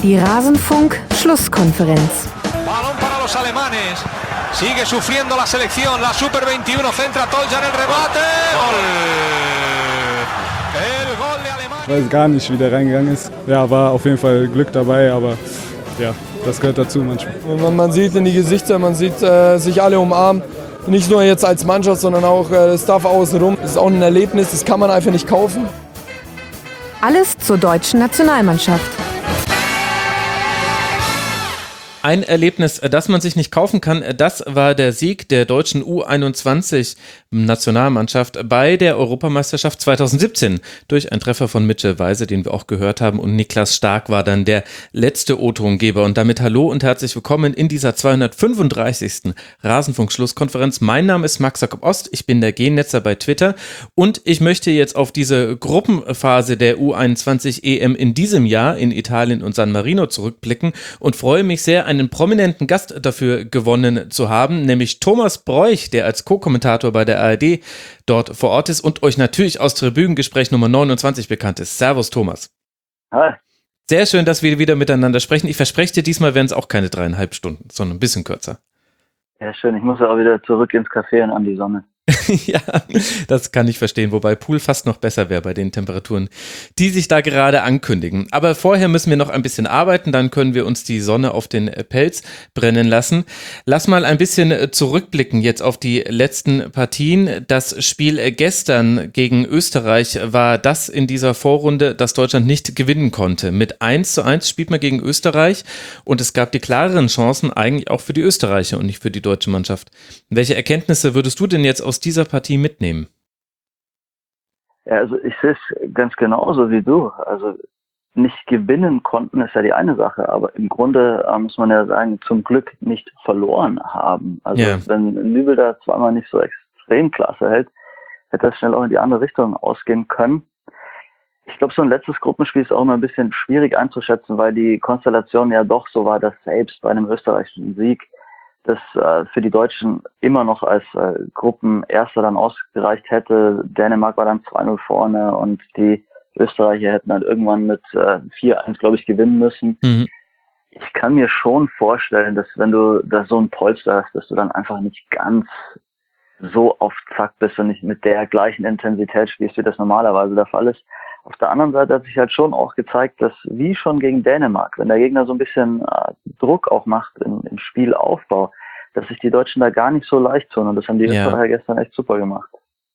Die Rasenfunk-Schlusskonferenz. Balón para los alemanes. Sigue sufriendo la selección. La Super 21 centra Toljan el remate. Gol. El Gol de Alemania. Ich weiß gar nicht, wie der reingegangen ist. Ja, war auf jeden Fall Glück dabei, aber ja, das gehört dazu manchmal. Man sieht in die Gesichter, man sieht sich alle umarmen. Nicht nur jetzt als Mannschaft, sondern auch das Staff außenrum. Das ist auch ein Erlebnis, das kann man einfach nicht kaufen. Alles zur deutschen Nationalmannschaft. Ein Erlebnis, das man sich nicht kaufen kann, das war der Sieg der deutschen U21-Nationalmannschaft bei der Europameisterschaft 2017 durch einen Treffer von Mitchell Weise, den wir auch gehört haben, und Niklas Stark war dann der letzte O-Tongeber. Und damit hallo und herzlich willkommen in dieser 235. Rasenfunk-Schlusskonferenz. Mein Name ist Max Jakob Ost, ich bin der Gennetzer bei Twitter und ich möchte jetzt auf diese Gruppenphase der U21-EM in diesem Jahr in Italien und San Marino zurückblicken und freue mich sehr, einen prominenten Gast dafür gewonnen zu haben, nämlich Thomas Broich, der als Co-Kommentator bei der ARD dort vor Ort ist und euch natürlich aus Tribünengespräch Nummer 29 bekannt ist. Servus, Thomas. Hi. Sehr schön, dass wir wieder miteinander sprechen. Ich verspreche dir, diesmal werden es auch keine 3,5 Stunden, sondern ein bisschen kürzer. Ja, schön. Ich muss ja auch wieder zurück ins Café und an die Sonne. Ja, das kann ich verstehen, wobei Pool fast noch besser wäre bei den Temperaturen, die sich da gerade ankündigen. Aber vorher müssen wir noch ein bisschen arbeiten, dann können wir uns die Sonne auf den Pelz brennen lassen. Lass mal ein bisschen zurückblicken jetzt auf die letzten Partien. Das Spiel gestern gegen Österreich war das in dieser Vorrunde, das Deutschland nicht gewinnen konnte. Mit 1:1 spielt man gegen Österreich und es gab die klareren Chancen eigentlich auch für die Österreicher und nicht für die deutsche Mannschaft. Welche Erkenntnisse würdest du denn jetzt aus dieser Partie mitnehmen? Ja, also ich sehe es ganz genauso wie du. Also nicht gewinnen konnten ist ja die eine Sache, aber im Grunde muss man ja sagen, zum Glück nicht verloren haben. Also wenn Nübel da zweimal nicht so extrem klasse hält, hätte das schnell auch in die andere Richtung ausgehen können. Ich glaube, so ein letztes Gruppenspiel ist auch immer ein bisschen schwierig einzuschätzen, weil die Konstellation ja doch so war, dass selbst bei einem österreichischen Sieg das für die Deutschen immer noch als Gruppenerster dann ausgereicht hätte. Dänemark war dann 2:0 vorne und die Österreicher hätten dann irgendwann mit 4:1, glaube ich, gewinnen müssen. Mhm. Ich kann mir schon vorstellen, dass wenn du da so ein Polster hast, dass du dann einfach nicht ganz so auf Zack bist und nicht mit der gleichen Intensität spielst, wie das normalerweise der Fall ist. Auf der anderen Seite hat sich halt schon auch gezeigt, dass wie schon gegen Dänemark, wenn der Gegner so ein bisschen Druck auch macht im Spielaufbau, dass sich die Deutschen da gar nicht so leicht tun. Und das haben die Österreicher gestern echt super gemacht.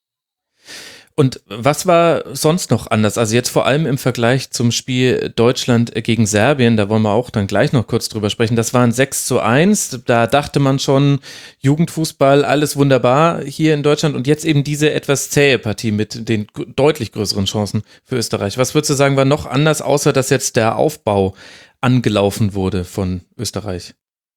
Und was war sonst noch anders? Also jetzt vor allem im Vergleich zum Spiel Deutschland gegen Serbien, da wollen wir auch dann gleich noch kurz drüber sprechen. Das war ein 6:1, da dachte man schon, Jugendfußball, alles wunderbar hier in Deutschland und jetzt eben diese etwas zähe Partie mit den deutlich größeren Chancen für Österreich. Was würdest du sagen, war noch anders, außer dass jetzt der Aufbau angelaufen wurde von Österreich?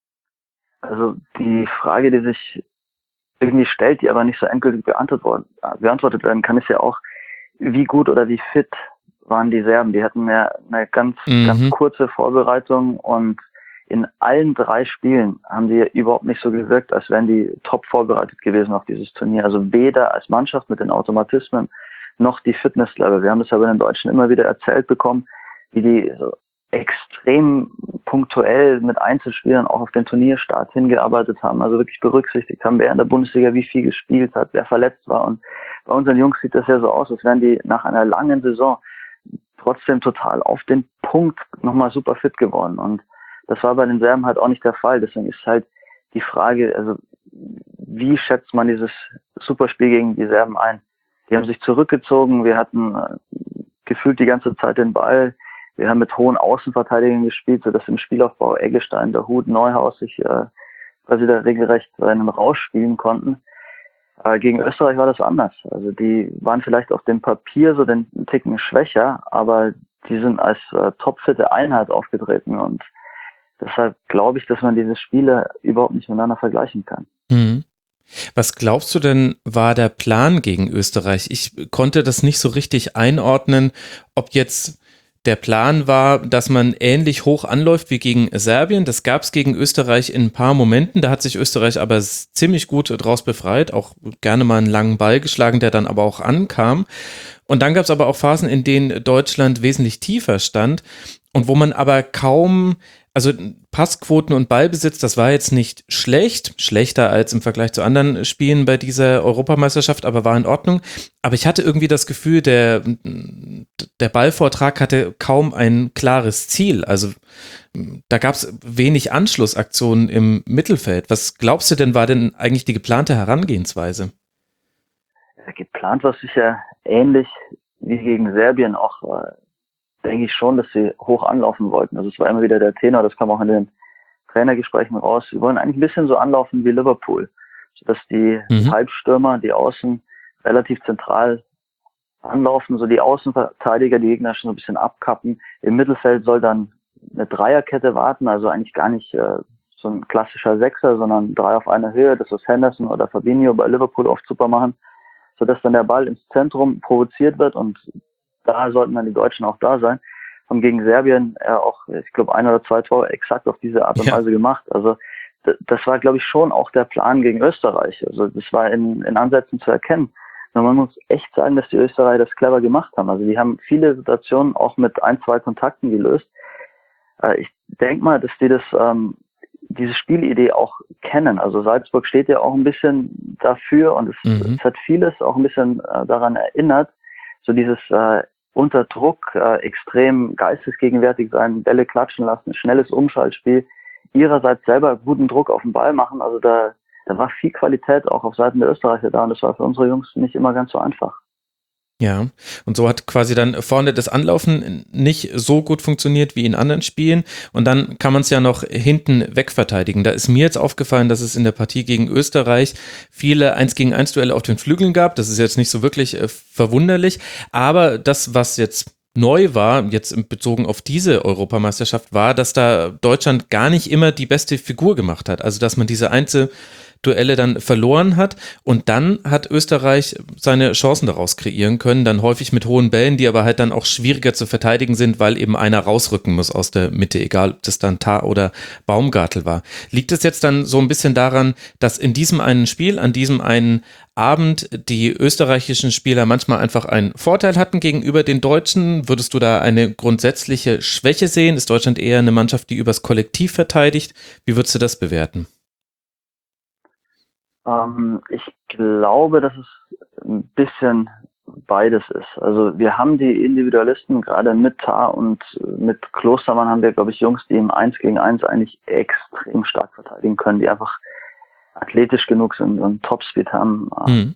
Also die Frage, die sich irgendwie stellt, die aber nicht so endgültig beantwortet werden kann, ist ja auch, wie gut oder wie fit waren die Serben. Die hatten ja eine ganz kurze Vorbereitung und in allen 3 Spielen haben die überhaupt nicht so gewirkt, als wären die top vorbereitet gewesen auf dieses Turnier. Also weder als Mannschaft mit den Automatismen noch die Fitnesslevel. Wir haben das ja bei den Deutschen immer wieder erzählt bekommen, wie die so extrem punktuell mit Einzelspielern auch auf den Turnierstart hingearbeitet haben, also wirklich berücksichtigt haben, wer in der Bundesliga wie viel gespielt hat, wer verletzt war. Und bei unseren Jungs sieht das ja so aus, als wären die nach einer langen Saison trotzdem total auf den Punkt nochmal super fit geworden. Und das war bei den Serben halt auch nicht der Fall. Deswegen ist halt die Frage, also wie schätzt man dieses Superspiel gegen die Serben ein? Die haben sich zurückgezogen, wir hatten gefühlt die ganze Zeit den Ball. Wir haben mit hohen Außenverteidigern gespielt, sodass im Spielaufbau Eggestein, der Hut, Neuhaus sich quasi da regelrecht einen Rausch spielen konnten. Gegen Österreich war das anders. Also die waren vielleicht auf dem Papier so den Ticken schwächer, aber die sind als topfitte Einheit aufgetreten und deshalb glaube ich, dass man diese Spiele überhaupt nicht miteinander vergleichen kann. Mhm. Was glaubst du denn, war der Plan gegen Österreich? Ich konnte das nicht so richtig einordnen, ob jetzt der Plan war, dass man ähnlich hoch anläuft wie gegen Serbien. Das gab es gegen Österreich in ein paar Momenten. Da hat sich Österreich aber ziemlich gut draus befreit, auch gerne mal einen langen Ball geschlagen, der dann aber auch ankam. Und dann gab es aber auch Phasen, in denen Deutschland wesentlich tiefer stand. und wo man aber kaum, also Passquoten und Ballbesitz, das war jetzt nicht schlecht, schlechter als im Vergleich zu anderen Spielen bei dieser Europameisterschaft, aber war in Ordnung. Aber ich hatte irgendwie das Gefühl, der Ballvortrag hatte kaum ein klares Ziel. Also da gab es wenig Anschlussaktionen im Mittelfeld. Was glaubst du denn, war denn eigentlich die geplante Herangehensweise? Geplant war es sicher ähnlich wie gegen Serbien auch, denke ich schon, dass sie hoch anlaufen wollten. Also es war immer wieder der Tenor, das kam auch in den Trainergesprächen raus. Wir wollen eigentlich ein bisschen so anlaufen wie Liverpool, sodass die Halbstürmer, die Außen relativ zentral anlaufen, so die Außenverteidiger, die Gegner schon so ein bisschen abkappen. Im Mittelfeld soll dann eine Dreierkette warten, also eigentlich gar nicht so ein klassischer Sechser, sondern 3 auf einer Höhe, das was Henderson oder Fabinho bei Liverpool oft super machen, sodass dann der Ball ins Zentrum provoziert wird und da sollten dann die Deutschen auch da sein. Haben gegen Serbien auch, ich glaube, 1 oder 2 Tore exakt auf diese Art und Weise gemacht. Also das war, glaube ich, schon auch der Plan gegen Österreich. Also das war in Ansätzen zu erkennen. Und man muss echt sagen, dass die Österreicher das clever gemacht haben. Also die haben viele Situationen auch mit 1, 2 Kontakten gelöst. Ich denke mal, dass die diese Spielidee auch kennen. Also Salzburg steht ja auch ein bisschen dafür und es hat vieles auch ein bisschen daran erinnert, so dieses unter Druck extrem geistesgegenwärtig sein, Bälle klatschen lassen, schnelles Umschaltspiel, ihrerseits selber guten Druck auf den Ball machen. Also da war viel Qualität auch auf Seiten der Österreicher da und das war für unsere Jungs nicht immer ganz so einfach. Ja, und so hat quasi dann vorne das Anlaufen nicht so gut funktioniert wie in anderen Spielen und dann kann man es ja noch hinten wegverteidigen. Da ist mir jetzt aufgefallen, dass es in der Partie gegen Österreich viele 1-gegen-1 Duelle auf den Flügeln gab. Das ist jetzt nicht so wirklich verwunderlich, aber das, was jetzt neu war, jetzt bezogen auf diese Europameisterschaft, war, dass da Deutschland gar nicht immer die beste Figur gemacht hat. Also, dass man diese Duelle dann verloren hat und dann hat Österreich seine Chancen daraus kreieren können, dann häufig mit hohen Bällen, die aber halt dann auch schwieriger zu verteidigen sind, weil eben einer rausrücken muss aus der Mitte, egal ob das dann Tah oder Baumgartel war. Liegt es jetzt dann so ein bisschen daran, dass in diesem einen Spiel, an diesem einen Abend die österreichischen Spieler manchmal einfach einen Vorteil hatten gegenüber den Deutschen? Würdest du da eine grundsätzliche Schwäche sehen? Ist Deutschland eher eine Mannschaft, die übers Kollektiv verteidigt? Wie würdest du das bewerten? Ich glaube, dass es ein bisschen beides ist. Also wir haben die Individualisten, gerade mit Tah und mit Klostermann haben wir, glaube ich, Jungs, die im 1-gegen-1 eigentlich extrem stark verteidigen können, die einfach athletisch genug sind und Topspeed haben.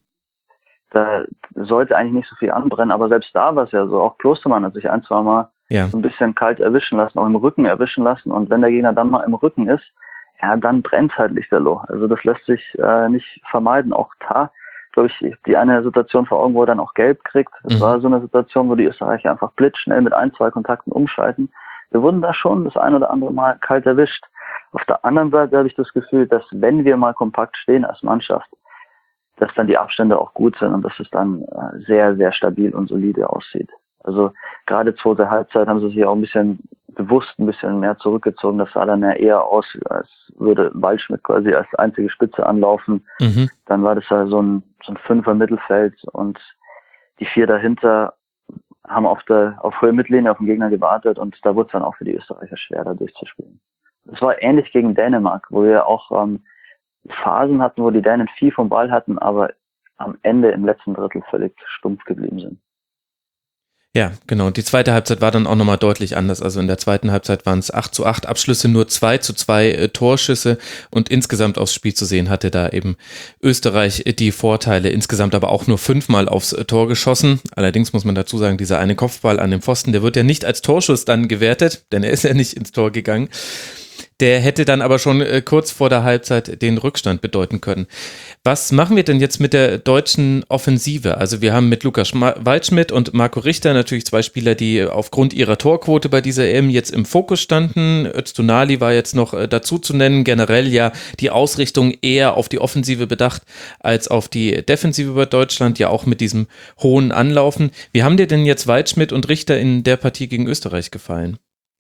Da sollte eigentlich nicht so viel anbrennen, aber selbst da war es ja so. Auch Klostermann hat sich 1, 2 Mal so ein bisschen kalt erwischen lassen, auch im Rücken erwischen lassen und wenn der Gegner dann mal im Rücken ist, ja, dann brennt halt lichterloh. Also das lässt sich nicht vermeiden. Auch Tah, glaube ich, die eine Situation vor Augen, wo er dann auch gelb kriegt. Das war so eine Situation, wo die Österreicher einfach blitzschnell mit 1, 2 Kontakten umschalten. Wir wurden da schon das ein oder andere Mal kalt erwischt. Auf der anderen Seite habe ich das Gefühl, dass wenn wir mal kompakt stehen als Mannschaft, dass dann die Abstände auch gut sind und dass es dann sehr, sehr stabil und solide aussieht. Also gerade zweite Halbzeit haben sie sich auch ein bisschen bewusst ein bisschen mehr zurückgezogen. Das sah dann ja eher aus, als würde Waldschmidt quasi als einzige Spitze anlaufen. Dann war das ja so ein 5er Mittelfeld und die 4 dahinter haben auf Höhe Mittellinie auf den Gegner gewartet und da wurde es dann auch für die Österreicher schwer, da durchzuspielen. Das war ähnlich gegen Dänemark, wo wir auch Phasen hatten, wo die Dänen viel vom Ball hatten, aber am Ende im letzten Drittel völlig stumpf geblieben sind. Ja, genau. Die zweite Halbzeit war dann auch nochmal deutlich anders. Also in der zweiten Halbzeit waren es 8:8 Abschlüsse, nur 2:2 Torschüsse und insgesamt aufs Spiel zu sehen hatte da eben Österreich die Vorteile. Insgesamt aber auch nur 5-mal aufs Tor geschossen. Allerdings muss man dazu sagen, dieser eine Kopfball an den Pfosten, der wird ja nicht als Torschuss dann gewertet, denn er ist ja nicht ins Tor gegangen. Der hätte dann aber schon kurz vor der Halbzeit den Rückstand bedeuten können. Was machen wir denn jetzt mit der deutschen Offensive? Also wir haben mit Lukas Waldschmidt und Marco Richter natürlich 2 Spieler, die aufgrund ihrer Torquote bei dieser EM jetzt im Fokus standen. Öztunali war jetzt noch dazu zu nennen. Generell ja die Ausrichtung eher auf die Offensive bedacht als auf die Defensive bei Deutschland, ja auch mit diesem hohen Anlaufen. Wie haben dir denn jetzt Waldschmidt und Richter in der Partie gegen Österreich gefallen?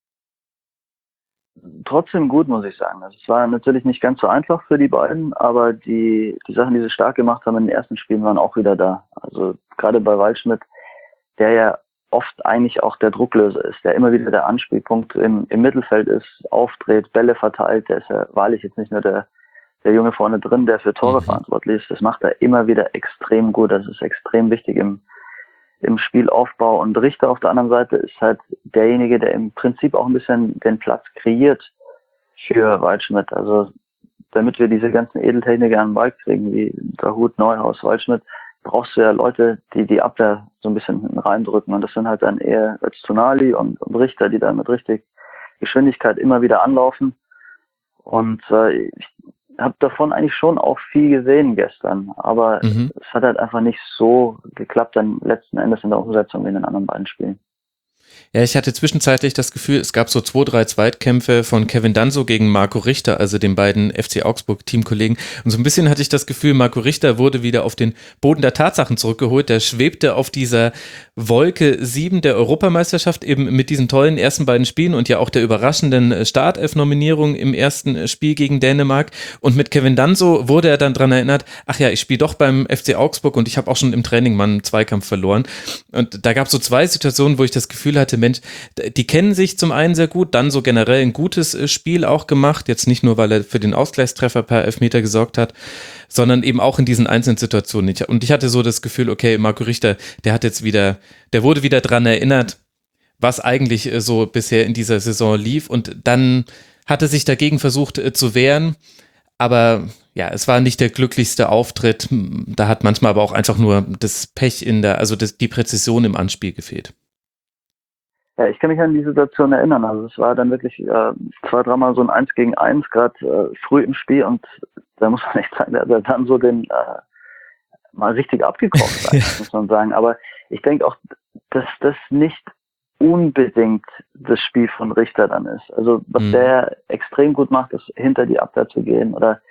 Trotzdem gut, muss ich sagen. Also es war natürlich nicht ganz so einfach für die beiden, aber die Sachen, die sie stark gemacht haben in den ersten Spielen, waren auch wieder da. Also gerade bei Waldschmidt, der ja oft eigentlich auch der Drucklöser ist, der immer wieder der Anspielpunkt im Mittelfeld ist, aufdreht, Bälle verteilt. Der ist ja wahrlich jetzt nicht nur der Junge vorne drin, der für Tore verantwortlich ist. Das macht er immer wieder extrem gut. Das ist extrem wichtig im Spielaufbau. Und Richter auf der anderen Seite ist halt derjenige, der im Prinzip auch ein bisschen den Platz kreiert für Waldschmidt. Also damit wir diese ganzen Edeltechniker an den Ball kriegen, wie Dahut, Neuhaus, Waldschmidt, brauchst du ja Leute, die Abwehr so ein bisschen hinten reindrücken. Und das sind halt dann eher Öztunali und Richter, die dann mit richtig Geschwindigkeit immer wieder anlaufen. Und ich habe davon eigentlich schon auch viel gesehen gestern. Aber es hat halt einfach nicht so geklappt dann letzten Endes in der Umsetzung wie in den anderen beiden Spielen. Ja, ich hatte zwischenzeitlich das Gefühl, es gab so 2, 3 Zweitkämpfe von Kevin Danso gegen Marco Richter, also den beiden FC Augsburg-Teamkollegen. Und so ein bisschen hatte ich das Gefühl, Marco Richter wurde wieder auf den Boden der Tatsachen zurückgeholt. Der schwebte auf dieser Wolke 7 der Europameisterschaft eben mit diesen tollen ersten beiden Spielen und ja auch der überraschenden Startelf-Nominierung im ersten Spiel gegen Dänemark. Und mit Kevin Danso wurde er dann dran erinnert, ach ja, ich spiele doch beim FC Augsburg und ich habe auch schon im Training mal einen Zweikampf verloren. Und da gab es so 2 Situationen, wo ich das Gefühl hatte, Mensch, die kennen sich zum einen sehr gut, dann so generell ein gutes Spiel auch gemacht, jetzt nicht nur, weil er für den Ausgleichstreffer per Elfmeter gesorgt hat, sondern eben auch in diesen einzelnen Situationen. Und ich hatte so das Gefühl, okay, Marco Richter, der wurde wieder dran erinnert, was eigentlich so bisher in dieser Saison lief, und dann hatte sich dagegen versucht zu wehren, aber ja, es war nicht der glücklichste Auftritt, da hat manchmal aber auch einfach nur das Pech die Präzision im Anspiel gefehlt. Ja, ich kann mich an die Situation erinnern. Also es war dann wirklich 2, 3 Mal so ein 1 gegen 1, gerade früh im Spiel, und da muss man echt sagen, der hat dann so den mal richtig abgekocht, muss man sagen. Aber ich denke auch, dass das nicht unbedingt das Spiel von Richter dann ist. Also was der extrem gut macht, ist hinter die Abwehr zu gehen oder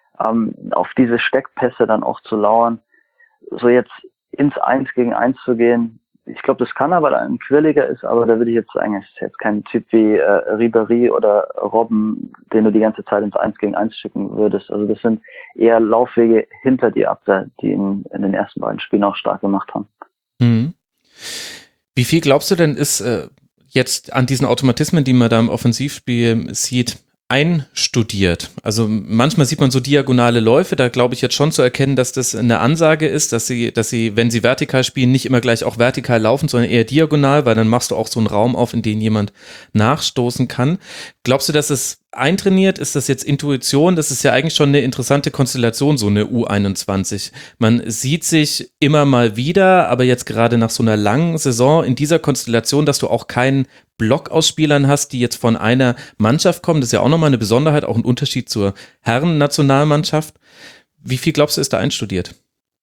auf diese Steckpässe dann auch zu lauern. So jetzt ins 1 gegen 1 zu gehen, ich glaube, das kann er, weil er ein Quirliger ist, aber da würde ich jetzt sagen, es ist jetzt kein Typ wie Ribéry oder Robben, den du die ganze Zeit ins 1 gegen 1 schicken würdest. Also das sind eher Laufwege hinter die Abwehr, die ihn in den ersten beiden Spielen auch stark gemacht haben. Mhm. Wie viel glaubst du denn ist jetzt an diesen Automatismen, die man da im Offensivspiel sieht, einstudiert? Also manchmal sieht man so diagonale Läufe, da glaube ich jetzt schon zu erkennen, dass das eine Ansage ist, dass sie, wenn sie vertikal spielen, nicht immer gleich auch vertikal laufen, sondern eher diagonal, weil dann machst du auch so einen Raum auf, in den jemand nachstoßen kann. Glaubst du, dass es eintrainiert? Ist das jetzt Intuition? Das ist ja eigentlich schon eine interessante Konstellation, so eine U21. Man sieht sich immer mal wieder, aber jetzt gerade nach so einer langen Saison in dieser Konstellation, dass du auch keinen Block aus Spielern hast, die jetzt von einer Mannschaft kommen. Das ist ja auch nochmal eine Besonderheit, auch ein Unterschied zur Herren-Nationalmannschaft. Wie viel glaubst du, ist da einstudiert?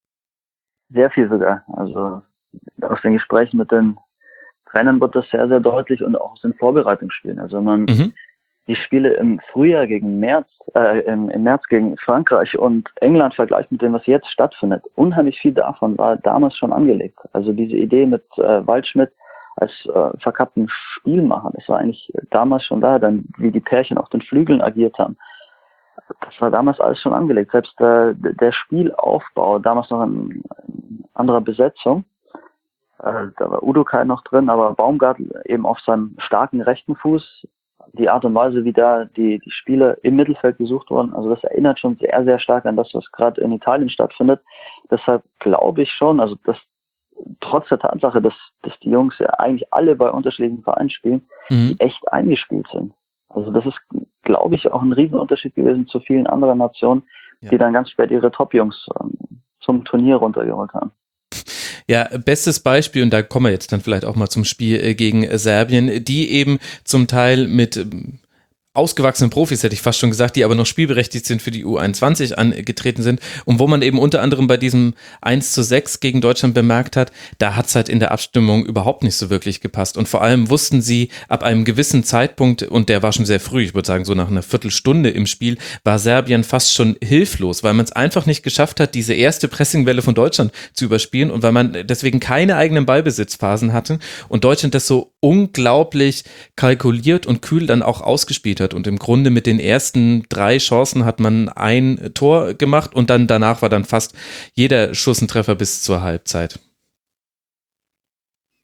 Sehr viel sogar. Also aus den Gesprächen mit den Trainern wird das sehr, sehr deutlich, und auch aus den Vorbereitungsspielen. Also man die Spiele im Frühjahr im März gegen Frankreich und England vergleicht mit dem, was jetzt stattfindet. Unheimlich viel davon war damals schon angelegt. Also diese Idee mit Waldschmidt als verkappten Spielmacher, das war eigentlich damals schon da, dann wie die Pärchen auf den Flügeln agiert haben. Das war damals alles schon angelegt. Selbst der Spielaufbau, damals noch in anderer Besetzung, da war Udokai noch drin, aber Baumgartel eben auf seinem starken rechten Fuß, die Art und Weise, wie da die Spiele im Mittelfeld gesucht wurden, also das erinnert schon sehr, sehr stark an das, was gerade in Italien stattfindet. Deshalb glaube ich schon, also dass trotz der Tatsache, dass die Jungs ja eigentlich alle bei unterschiedlichen Vereinen spielen, die echt eingespielt sind. Also das ist, glaube ich, auch ein Riesenunterschied gewesen zu vielen anderen Nationen, die dann ganz spät ihre Top-Jungs zum Turnier runtergeholt haben. Ja, bestes Beispiel, und da kommen wir jetzt dann vielleicht auch mal zum Spiel gegen Serbien, die eben zum Teil mit ausgewachsenen Profis, hätte ich fast schon gesagt, die aber noch spielberechtigt sind für die U21 angetreten sind, und wo man eben unter anderem bei diesem 1:6 gegen Deutschland bemerkt hat, da hat es halt in der Abstimmung überhaupt nicht so wirklich gepasst, und vor allem wussten sie ab einem gewissen Zeitpunkt, und der war schon sehr früh, ich würde sagen so nach einer Viertelstunde im Spiel, war Serbien fast schon hilflos, weil man es einfach nicht geschafft hat, diese erste Pressingwelle von Deutschland zu überspielen, und weil man deswegen keine eigenen Ballbesitzphasen hatte und Deutschland das so unglaublich kalkuliert und kühl dann auch ausgespielt hat. Und im Grunde mit den ersten 3 Chancen hat man ein Tor gemacht, und dann danach war dann fast jeder Schuss ein Treffer bis zur Halbzeit.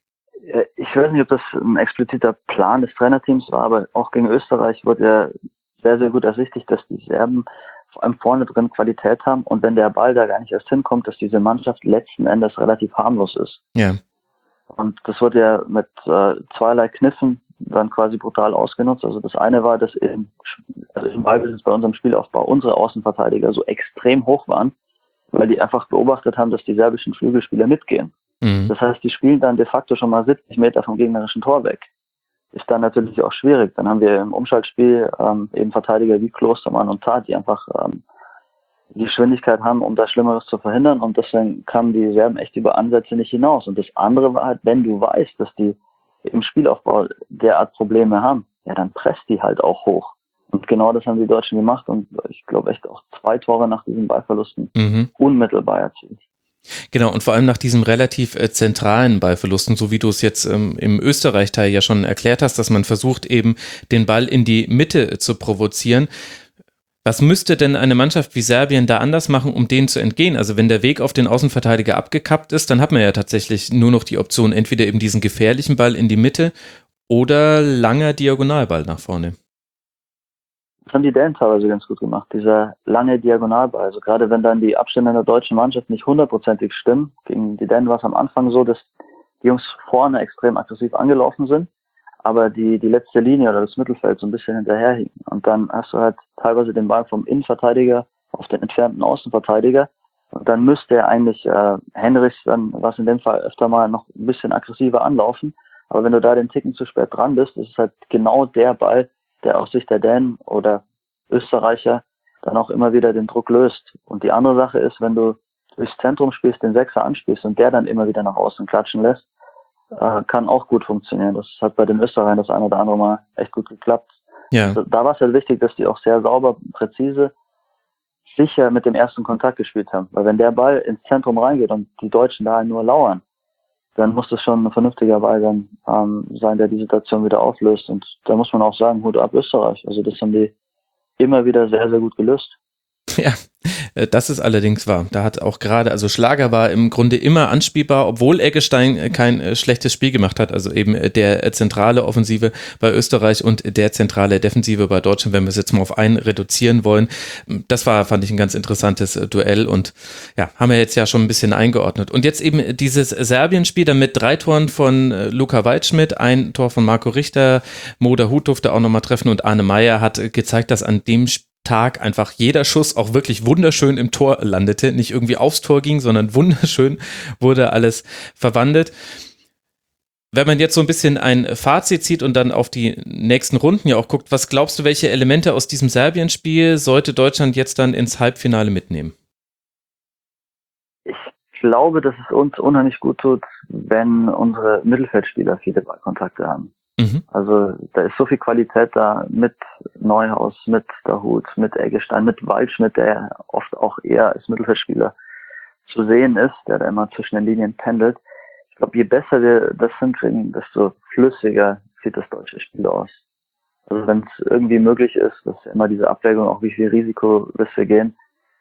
Ich weiß nicht, ob das ein expliziter Plan des Trainerteams war, aber auch gegen Österreich wurde ja sehr, sehr gut ersichtlich, dass die Serben vor allem vorne drin Qualität haben und wenn der Ball da gar nicht erst hinkommt, dass diese Mannschaft letzten Endes relativ harmlos ist. Ja. Und das wurde ja mit zweierlei Kniffen dann quasi brutal ausgenutzt. Also das eine war, dass im Ballbesitz bei unserem Spielaufbau unsere Außenverteidiger so extrem hoch waren, weil die einfach beobachtet haben, dass die serbischen Flügelspieler mitgehen. Mhm. Das heißt, die spielen dann de facto schon mal 70 Meter vom gegnerischen Tor weg. Ist dann natürlich auch schwierig. Dann haben wir im Umschaltspiel eben Verteidiger wie Klostermann und Tat, die einfach die Geschwindigkeit haben, um das Schlimmeres zu verhindern. Und deswegen kamen die Serben echt über Ansätze nicht hinaus. Und das andere war halt, wenn du weißt, dass die im Spielaufbau derart Probleme haben, ja, dann presst die halt auch hoch. Und genau das haben die Deutschen gemacht. Und ich glaube echt auch 2 Tore nach diesen Ballverlusten unmittelbar erzielt. Genau, und vor allem nach diesem relativ zentralen Ballverlusten, so wie du es jetzt im Österreich-Teil ja schon erklärt hast, dass man versucht, eben den Ball in die Mitte zu provozieren. Was müsste denn eine Mannschaft wie Serbien da anders machen, um denen zu entgehen? Also wenn der Weg auf den Außenverteidiger abgekappt ist, dann hat man ja tatsächlich nur noch die Option, entweder eben diesen gefährlichen Ball in die Mitte oder langer Diagonalball nach vorne. Das haben die Dänen teilweise ganz gut gemacht, dieser lange Diagonalball. Also gerade wenn dann die Abstände in der deutschen Mannschaft nicht 100%ig stimmen. Gegen die Dänen war es am Anfang so, dass die Jungs vorne extrem aggressiv angelaufen sind, aber die letzte Linie oder das Mittelfeld so ein bisschen hinterherhing. Und dann hast du halt teilweise den Ball vom Innenverteidiger auf den entfernten Außenverteidiger. Und dann müsste er eigentlich Henrichs, dann was in dem Fall öfter mal noch ein bisschen aggressiver anlaufen. Aber wenn du da den Ticken zu spät dran bist, ist es halt genau der Ball, der aus Sicht der Dänen oder Österreicher dann auch immer wieder den Druck löst. Und die andere Sache ist, wenn du durchs Zentrum spielst, den Sechser anspielst und der dann immer wieder nach außen klatschen lässt, kann auch gut funktionieren. Das hat bei den Österreichern das eine oder andere Mal echt gut geklappt. Ja. Also, da war es halt wichtig, dass die auch sehr sauber, präzise, sicher mit dem ersten Kontakt gespielt haben. Weil wenn der Ball ins Zentrum reingeht und die Deutschen da nur lauern, dann muss das schon ein vernünftiger Ball dann sein, der die Situation wieder auflöst. Und da muss man auch sagen, Hut ab Österreich. Also das haben die immer wieder sehr, sehr gut gelöst. Ja, das ist allerdings wahr. Da hat auch gerade, also Schlager war im Grunde immer anspielbar, obwohl Eggestein kein schlechtes Spiel gemacht hat. Also eben der zentrale Offensive bei Österreich und der zentrale Defensive bei Deutschland, wenn wir es jetzt mal auf einen reduzieren wollen. Das war, fand ich, ein ganz interessantes Duell und ja, haben wir jetzt ja schon ein bisschen eingeordnet. Und jetzt eben dieses Serbien-Spiel dann mit 3 Toren von Luka Waldschmidt, 1 Tor von Marco Richter, Mo Dahut durfte auch nochmal treffen und Arne Meyer hat gezeigt, dass an dem Tag einfach jeder Schuss auch wirklich wunderschön im Tor landete, nicht irgendwie aufs Tor ging, sondern wunderschön wurde alles verwandelt. Wenn man jetzt so ein bisschen ein Fazit zieht und dann auf die nächsten Runden ja auch guckt, was glaubst du, welche Elemente aus diesem Serbien-Spiel sollte Deutschland jetzt dann ins Halbfinale mitnehmen? Ich glaube, dass es uns unheimlich gut tut, wenn unsere Mittelfeldspieler viele Ballkontakte haben. Also da ist so viel Qualität da mit Neuhaus, mit Dahut, mit Eggestein, mit Waldschmidt, der oft auch eher als Mittelfeldspieler zu sehen ist, der da immer zwischen den Linien pendelt. Ich glaube, je besser wir das hinkriegen, desto flüssiger sieht das deutsche Spiel aus. Also wenn es irgendwie möglich ist, dass immer diese Abwägung, auch wie viel Risiko wir gehen,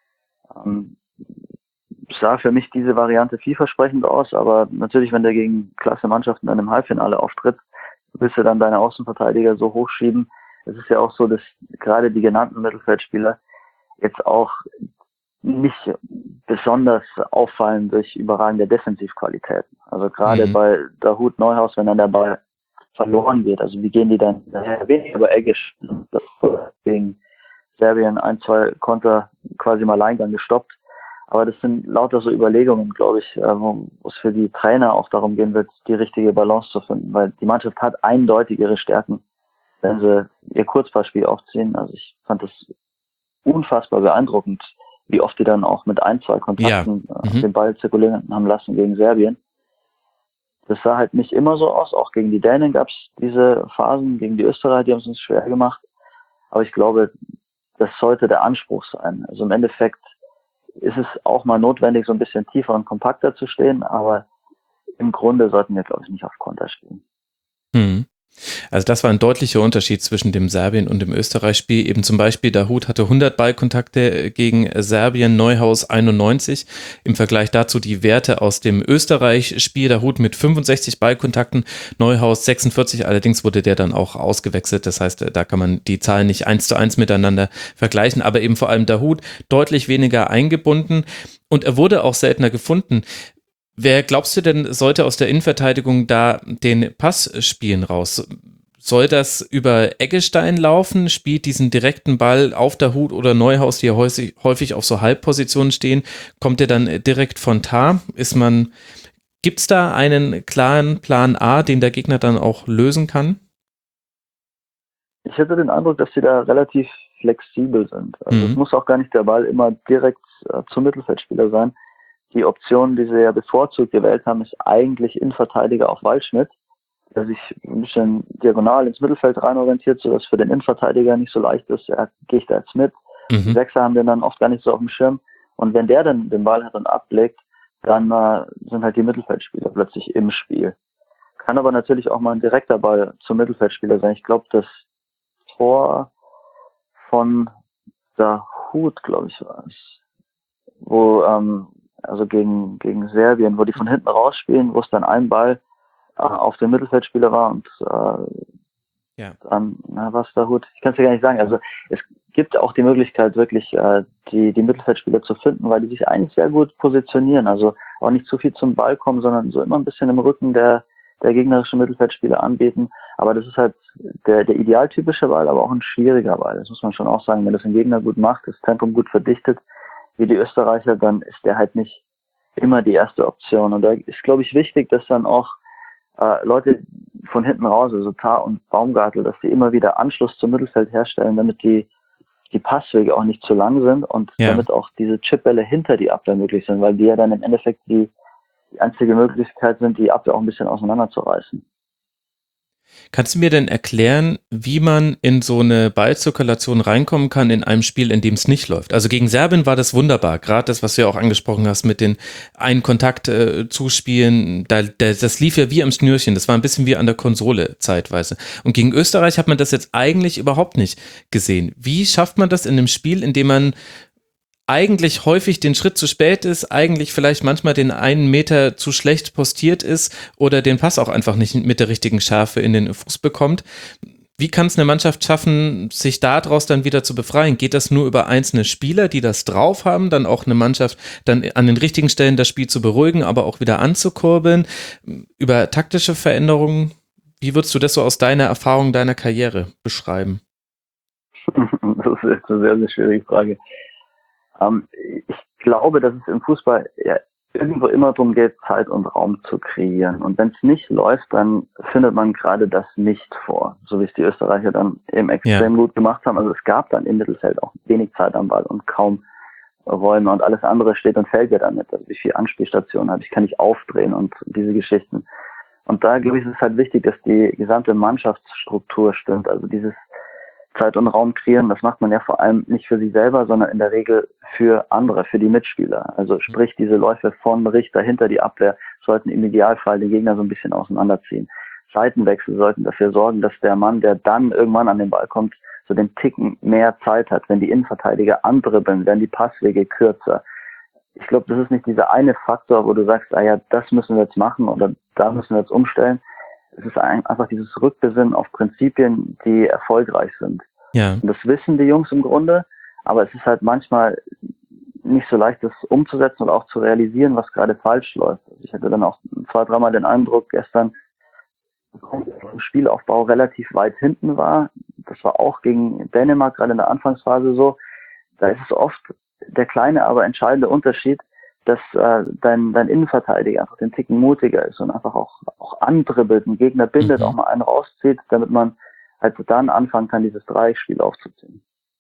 sah für mich diese Variante vielversprechend aus, aber natürlich, wenn der gegen klasse Mannschaften dann im Halbfinale auftritt, willst du dann deine Außenverteidiger so hochschieben. Es ist ja auch so, dass gerade die genannten Mittelfeldspieler jetzt auch nicht besonders auffallen durch überragende Defensivqualitäten. Also gerade bei Dahut, Neuhaus, wenn dann der Ball verloren geht, also wie gehen die dann daher? Weniger aber Eggisch, das gegen Serbien 1-2 Konter quasi im Alleingang gestoppt. Aber das sind lauter so Überlegungen, glaube ich, wo es für die Trainer auch darum gehen wird, die richtige Balance zu finden, weil die Mannschaft hat eindeutig ihre Stärken, wenn sie ihr Kurzballspiel aufziehen. Also ich fand das unfassbar beeindruckend, wie oft die dann auch mit 1-2 Kontakten den Ball zirkulieren haben lassen gegen Serbien. Das sah halt nicht immer so aus. Auch gegen die Dänen gab es diese Phasen, gegen die Österreicher, die haben es uns schwer gemacht. Aber ich glaube, das sollte der Anspruch sein. Also im Endeffekt ist es auch mal notwendig, so ein bisschen tiefer und kompakter zu stehen, aber im Grunde sollten wir, glaube ich, nicht auf Konter spielen. Also das war ein deutlicher Unterschied zwischen dem Serbien- und dem Österreich-Spiel. Eben zum Beispiel Dahoud hatte 100 Ballkontakte gegen Serbien, Neuhaus 91. Im Vergleich dazu die Werte aus dem Österreich-Spiel. Dahoud mit 65 Ballkontakten, Neuhaus 46. Allerdings wurde der dann auch ausgewechselt. Das heißt, da kann man die Zahlen nicht 1:1 miteinander vergleichen. Aber eben vor allem Dahoud deutlich weniger eingebunden und er wurde auch seltener gefunden. Wer glaubst du denn, sollte aus der Innenverteidigung da den Pass spielen raus? Soll das über Eggestein laufen? Spielt diesen direkten Ball auf Dahoud oder Neuhaus, die ja häufig auf so Halbpositionen stehen? Kommt der dann direkt von Tah? Gibt es da einen klaren Plan A, den der Gegner dann auch lösen kann? Ich hätte den Eindruck, dass sie da relativ flexibel sind. Also es muss auch gar nicht der Ball immer direkt zum Mittelfeldspieler sein. Die Option, die sie ja bevorzugt gewählt haben, ist eigentlich Innenverteidiger auf Waldschmidt, der sich ein bisschen diagonal ins Mittelfeld rein orientiert, sodass für den Innenverteidiger nicht so leicht ist, gehe ich da jetzt mit. Die Sechser haben den dann oft gar nicht so auf dem Schirm. Und wenn der dann den Ball hat und ablegt, dann sind halt die Mittelfeldspieler plötzlich im Spiel. Kann aber natürlich auch mal ein direkter Ball zum Mittelfeldspieler sein. Ich glaube, das Tor von Dahoud, glaube ich, war es, wo also gegen Serbien, wo die von hinten rausspielen, wo es dann ein Ball auf den Mittelfeldspieler war und dann war es Dahoud. Ich kann es dir gar nicht sagen. Also es gibt auch die Möglichkeit, wirklich die Mittelfeldspieler zu finden, weil die sich eigentlich sehr gut positionieren. Also auch nicht zu viel zum Ball kommen, sondern so immer ein bisschen im Rücken der gegnerischen Mittelfeldspieler anbieten. Aber das ist halt der idealtypische Ball, aber auch ein schwieriger Ball. Das muss man schon auch sagen. Wenn das ein Gegner gut macht, das Tempo gut verdichtet, wie die Österreicher, dann ist der halt nicht immer die erste Option. Und da ist, glaube ich, wichtig, dass dann auch Leute von hinten raus, also Tah und Baumgartel, dass sie immer wieder Anschluss zum Mittelfeld herstellen, damit die Passwege auch nicht zu lang sind und damit auch diese Chipbälle hinter die Abwehr möglich sind, weil die ja dann im Endeffekt die einzige Möglichkeit sind, die Abwehr auch ein bisschen auseinanderzureißen. Kannst du mir denn erklären, wie man in so eine Ballzirkulation reinkommen kann in einem Spiel, in dem es nicht läuft? Also gegen Serbien war das wunderbar, gerade das, was du ja auch angesprochen hast mit den einen Kontakt zuspielen, das lief ja wie am Schnürchen, das war ein bisschen wie an der Konsole zeitweise. Und gegen Österreich hat man das jetzt eigentlich überhaupt nicht gesehen. Wie schafft man das in einem Spiel, in dem man eigentlich häufig den Schritt zu spät ist, eigentlich vielleicht manchmal den einen Meter zu schlecht postiert ist oder den Pass auch einfach nicht mit der richtigen Schärfe in den Fuß bekommt? Wie kann es eine Mannschaft schaffen, sich daraus dann wieder zu befreien? Geht das nur über einzelne Spieler, die das drauf haben, dann auch eine Mannschaft dann an den richtigen Stellen das Spiel zu beruhigen, aber auch wieder anzukurbeln? Über taktische Veränderungen? Wie würdest du das so aus deiner Erfahrung, deiner Karriere beschreiben? Das ist eine sehr, sehr schwierige Frage. Ich glaube, dass es im Fußball irgendwo immer darum geht, Zeit und Raum zu kreieren. Und wenn es nicht läuft, dann findet man gerade das nicht vor, so wie es die Österreicher dann eben extrem gut gemacht haben. Also es gab dann im Mittelfeld auch wenig Zeit am Ball und kaum Räume und alles andere steht und fällt ja damit. Also wie viele Anspielstationen habe ich, kann ich aufdrehen und diese Geschichten. Und da, glaube ich, ist es halt wichtig, dass die gesamte Mannschaftsstruktur stimmt. Also dieses Zeit und Raum kreieren, das macht man ja vor allem nicht für sich selber, sondern in der Regel für andere, für die Mitspieler. Also sprich, diese Läufe von Richter hinter die Abwehr sollten im Idealfall den Gegner so ein bisschen auseinanderziehen. Seitenwechsel sollten dafür sorgen, dass der Mann, der dann irgendwann an den Ball kommt, so den Ticken mehr Zeit hat. Wenn die Innenverteidiger andribbeln, werden die Passwege kürzer. Ich glaube, das ist nicht dieser eine Faktor, wo du sagst, das müssen wir jetzt machen oder da müssen wir jetzt umstellen. Es ist einfach dieses Rückbesinnen auf Prinzipien, die erfolgreich sind. Ja. Und das wissen die Jungs im Grunde, aber es ist halt manchmal nicht so leicht, das umzusetzen und auch zu realisieren, was gerade falsch läuft. Also ich hatte dann auch 2-3 Mal den Eindruck gestern, dass im Spielaufbau relativ weit hinten war. Das war auch gegen Dänemark gerade in der Anfangsphase so. Da ist es oft der kleine, aber entscheidende Unterschied, dass dein Innenverteidiger einfach den Ticken mutiger ist und einfach auch andribbelt, einen Gegner bindet, auch mal einen rauszieht, damit man halt dann anfangen kann, dieses Dreiecksspiel aufzuziehen.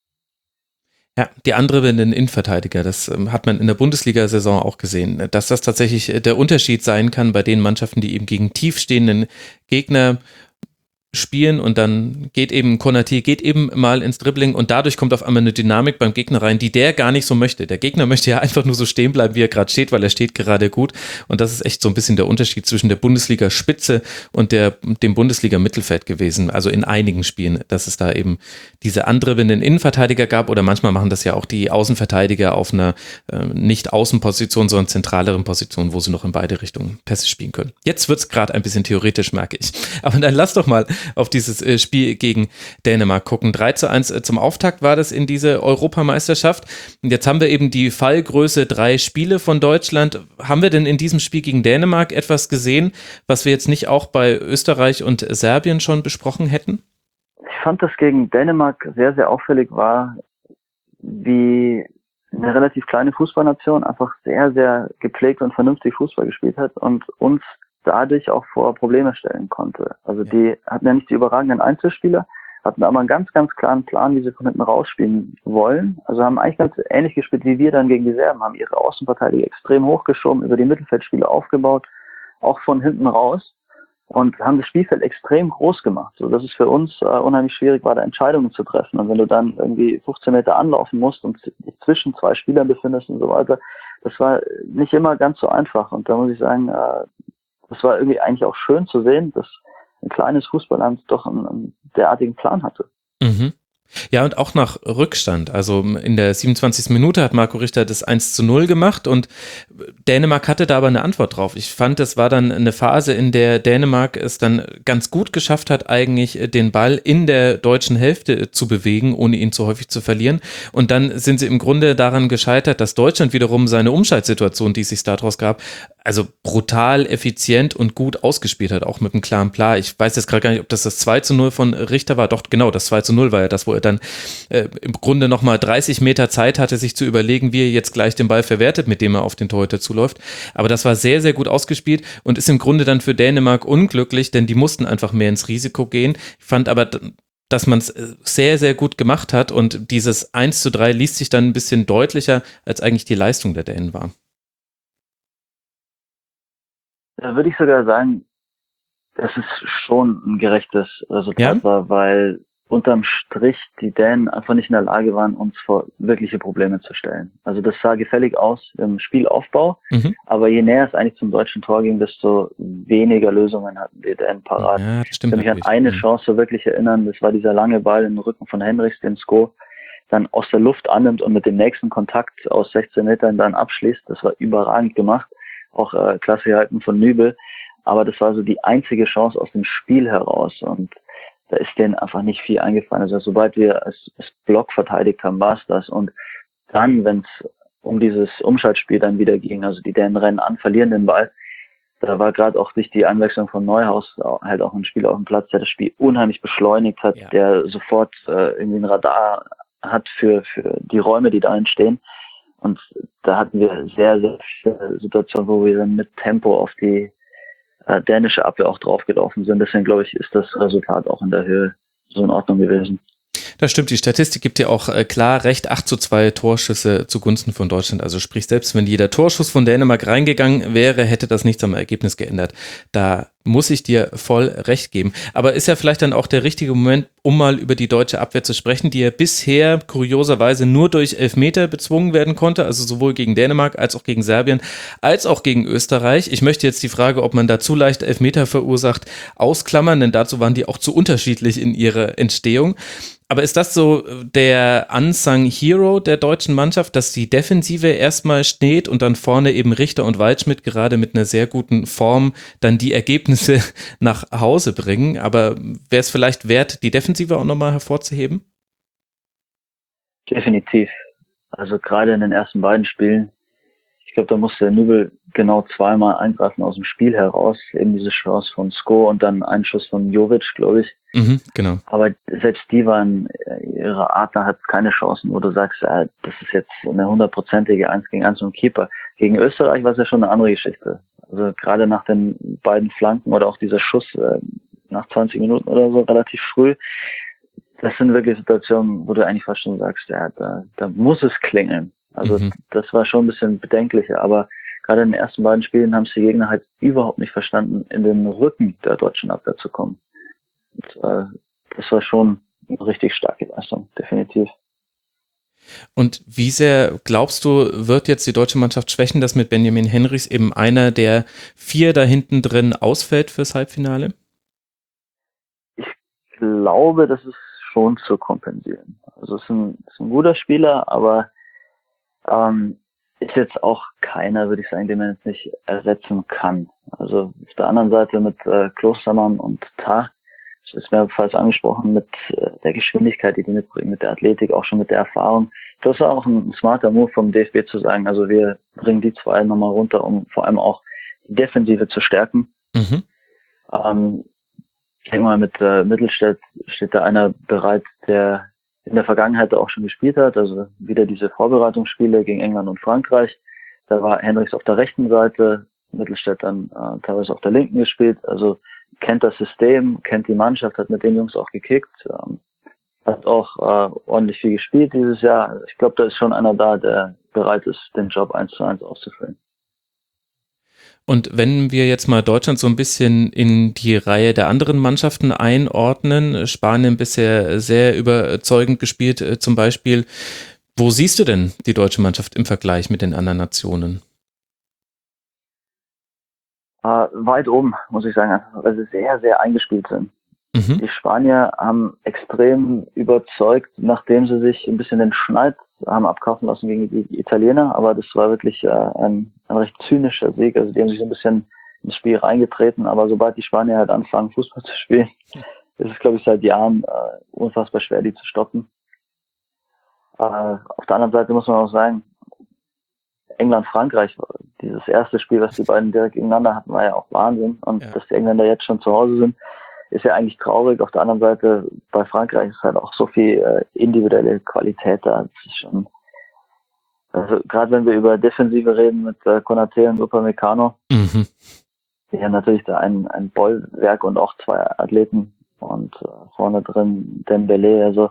Ja, die andribbelnden Innenverteidiger, das hat man in der Bundesliga-Saison auch gesehen, dass das tatsächlich der Unterschied sein kann bei den Mannschaften, die eben gegen tiefstehenden Gegner spielen und dann geht eben Konaté mal ins Dribbling und dadurch kommt auf einmal eine Dynamik beim Gegner rein, die der gar nicht so möchte. Der Gegner möchte ja einfach nur so stehen bleiben, wie er gerade steht, weil er steht gerade gut und das ist echt so ein bisschen der Unterschied zwischen der Bundesliga-Spitze und dem Bundesliga-Mittelfeld gewesen, also in einigen Spielen, dass es da eben diese andribbelnden Innenverteidiger gab oder manchmal machen das ja auch die Außenverteidiger auf einer nicht Außenposition, sondern zentraleren Position, wo sie noch in beide Richtungen Pässe spielen können. Jetzt wird es gerade ein bisschen theoretisch, merke ich. Aber dann lass doch mal auf dieses Spiel gegen Dänemark gucken. 3:1 zum Auftakt war das in diese Europameisterschaft. Und jetzt haben wir eben die Fallgröße 3 Spiele von Deutschland. Haben wir denn in diesem Spiel gegen Dänemark etwas gesehen, was wir jetzt nicht auch bei Österreich und Serbien schon besprochen hätten? Ich fand, dass gegen Dänemark sehr, sehr auffällig war, wie eine relativ kleine Fußballnation einfach sehr, sehr gepflegt und vernünftig Fußball gespielt hat und uns dadurch auch vor Probleme stellen konnte. Also die hatten ja nicht die überragenden Einzelspieler, hatten aber einen ganz, ganz klaren Plan, wie sie von hinten rausspielen wollen. Also haben eigentlich ganz ähnlich gespielt wie wir dann gegen die Serben, haben ihre Außenverteidiger extrem hochgeschoben, über die Mittelfeldspieler aufgebaut, auch von hinten raus und haben das Spielfeld extrem groß gemacht, so dass es für uns unheimlich schwierig war, da Entscheidungen zu treffen. Und wenn du dann irgendwie 15 Meter anlaufen musst und dich zwischen 2 Spielern befindest und so weiter, das war nicht immer ganz so einfach. Und da muss ich sagen, das war irgendwie eigentlich auch schön zu sehen, dass ein kleines Fußballland doch einen derartigen Plan hatte. Mhm. Ja, und auch nach Rückstand. Also in der 27. Minute hat Marco Richter das 1:0 gemacht und Dänemark hatte da aber eine Antwort drauf. Ich fand, das war dann eine Phase, in der Dänemark es dann ganz gut geschafft hat, eigentlich den Ball in der deutschen Hälfte zu bewegen, ohne ihn zu häufig zu verlieren. Und dann sind sie im Grunde daran gescheitert, dass Deutschland wiederum seine Umschaltsituation, die es sich daraus gab, also brutal, effizient und gut ausgespielt hat, auch mit einem klaren Plan. Ich weiß jetzt gerade gar nicht, ob das 2:0 von Richter war. Doch, genau, das 2:0 war ja das, wo er dann im Grunde nochmal 30 Meter Zeit hatte, sich zu überlegen, wie er jetzt gleich den Ball verwertet, mit dem er auf den Torhüter zuläuft. Aber das war sehr, sehr gut ausgespielt und ist im Grunde dann für Dänemark unglücklich, denn die mussten einfach mehr ins Risiko gehen. Ich fand aber, dass man es sehr, sehr gut gemacht hat und dieses 1:3 liest sich dann ein bisschen deutlicher, als eigentlich die Leistung der Dänen war. Da würde ich sogar sagen, dass es schon ein gerechtes Resultat war, weil unterm Strich die Dänen einfach nicht in der Lage waren, uns vor wirkliche Probleme zu stellen. Also das sah gefällig aus im Spielaufbau, aber je näher es eigentlich zum deutschen Tor ging, desto weniger Lösungen hatten die Dänen parat. Ja, das stimmt. Ich kann mich an eine Chance so wirklich erinnern, das war dieser lange Ball im Rücken von Henrichs, den Sko dann aus der Luft annimmt und mit dem nächsten Kontakt aus 16 Metern dann abschließt. Das war überragend gemacht. Auch klasse gehalten von Nübel, aber das war so die einzige Chance aus dem Spiel heraus und da ist denen einfach nicht viel eingefallen. Also sobald wir als Block verteidigt haben, war es das und dann, wenn es um dieses Umschaltspiel dann wieder ging, also die Dänen rennen an, verlieren den Ball, da war gerade auch durch die Einwechslung von Neuhaus halt auch ein Spieler auf dem Platz, der das Spiel unheimlich beschleunigt hat, der sofort irgendwie ein Radar hat für die Räume, die da entstehen. Und da hatten wir sehr, sehr viele Situationen, wo wir dann mit Tempo auf die dänische Abwehr auch draufgelaufen sind. Deswegen, glaube ich, ist das Resultat auch in der Höhe so in Ordnung gewesen. Das stimmt, die Statistik gibt ja auch klar recht, 8:2 Torschüsse zugunsten von Deutschland. Also sprich, selbst wenn jeder Torschuss von Dänemark reingegangen wäre, hätte das nichts am Ergebnis geändert. Da muss ich dir voll recht geben. Aber ist ja vielleicht dann auch der richtige Moment, um mal über die deutsche Abwehr zu sprechen, die ja bisher kurioserweise nur durch Elfmeter bezwungen werden konnte, also sowohl gegen Dänemark als auch gegen Serbien, als auch gegen Österreich. Ich möchte jetzt die Frage, ob man da zu leicht Elfmeter verursacht, ausklammern, denn dazu waren die auch zu unterschiedlich in ihrer Entstehung. Aber ist das so der Unsung Hero der deutschen Mannschaft, dass die Defensive erstmal steht und dann vorne eben Richter und Waldschmidt gerade mit einer sehr guten Form dann die Ergebnisse nach Hause bringen? Aber wäre es vielleicht wert, die Defensive auch nochmal hervorzuheben? Definitiv. Also gerade in den ersten beiden Spielen, ich glaube, da musste Nübel genau zweimal eingreifen aus dem Spiel heraus. Eben diese Chance von Sko und dann ein Schuss von Jovic, glaube ich. Genau. Aber selbst die waren, ihre Adler hat keine Chancen, wo du sagst, das ist jetzt eine 100%ige 1-gegen-1 mit dem Keeper. Gegen Österreich war es ja schon eine andere Geschichte. Also gerade nach den beiden Flanken oder auch dieser Schuss nach 20 Minuten oder so, relativ früh, das sind wirklich Situationen, wo du eigentlich fast schon sagst, da muss es klingeln. Also das war schon ein bisschen bedenklicher, aber gerade in den ersten beiden Spielen haben es die Gegner halt überhaupt nicht verstanden, in den Rücken der deutschen Abwehr zu kommen. Das war schon eine richtig starke Leistung, definitiv. Und wie sehr glaubst du, wird jetzt die deutsche Mannschaft schwächen, dass mit Benjamin Henrichs eben einer der 4 da hinten drin ausfällt fürs Halbfinale? Ich glaube, das ist schon zu kompensieren. Also ist ein guter Spieler, aber ist jetzt auch keiner, würde ich sagen, den man jetzt nicht ersetzen kann. Also auf der anderen Seite mit Klostermann und Tah, das ist mehrfach angesprochen, mit der Geschwindigkeit, die mitbringen, mit der Athletik, auch schon mit der Erfahrung. Das war auch ein smarter Move vom DFB zu sagen, also wir bringen die 2 nochmal runter, um vor allem auch die Defensive zu stärken. Mhm. Ich denke mal, mit Mittelstädt steht da einer bereit, der in der Vergangenheit auch schon gespielt hat, also wieder diese Vorbereitungsspiele gegen England und Frankreich. Da war Henrichs auf der rechten Seite, Mittelstädt dann teilweise auf der linken gespielt, also kennt das System, kennt die Mannschaft, hat mit den Jungs auch gekickt, hat auch ordentlich viel gespielt dieses Jahr. Ich glaube, da ist schon einer da, der bereit ist, den Job 1:1 auszufüllen. Und wenn wir jetzt mal Deutschland so ein bisschen in die Reihe der anderen Mannschaften einordnen, Spanien bisher sehr überzeugend gespielt zum Beispiel, wo siehst du denn die deutsche Mannschaft im Vergleich mit den anderen Nationen? Weit oben, muss ich sagen, weil sie sehr, sehr eingespielt sind. Mhm. Die Spanier haben extrem überzeugt, nachdem sie sich ein bisschen den Schneid haben abkaufen lassen gegen die Italiener, aber das war wirklich ein recht zynischer Sieg, also die haben sich so ein bisschen ins Spiel reingetreten, aber sobald die Spanier halt anfangen, Fußball zu spielen, ist es, glaube ich, seit Jahren unfassbar schwer, die zu stoppen. Auf der anderen Seite muss man auch sagen, England-Frankreich, dieses erste Spiel, was die beiden direkt gegeneinander hatten, war ja auch Wahnsinn. Und dass die Engländer jetzt schon zu Hause sind, ist ja eigentlich traurig. Auf der anderen Seite, bei Frankreich ist halt auch so viel individuelle Qualität da. Das ist schon, also gerade wenn wir über Defensive reden mit Konaté und Upamecano, die haben natürlich da ein Bollwerk und auch 2 Athleten und vorne drin Dembélé, also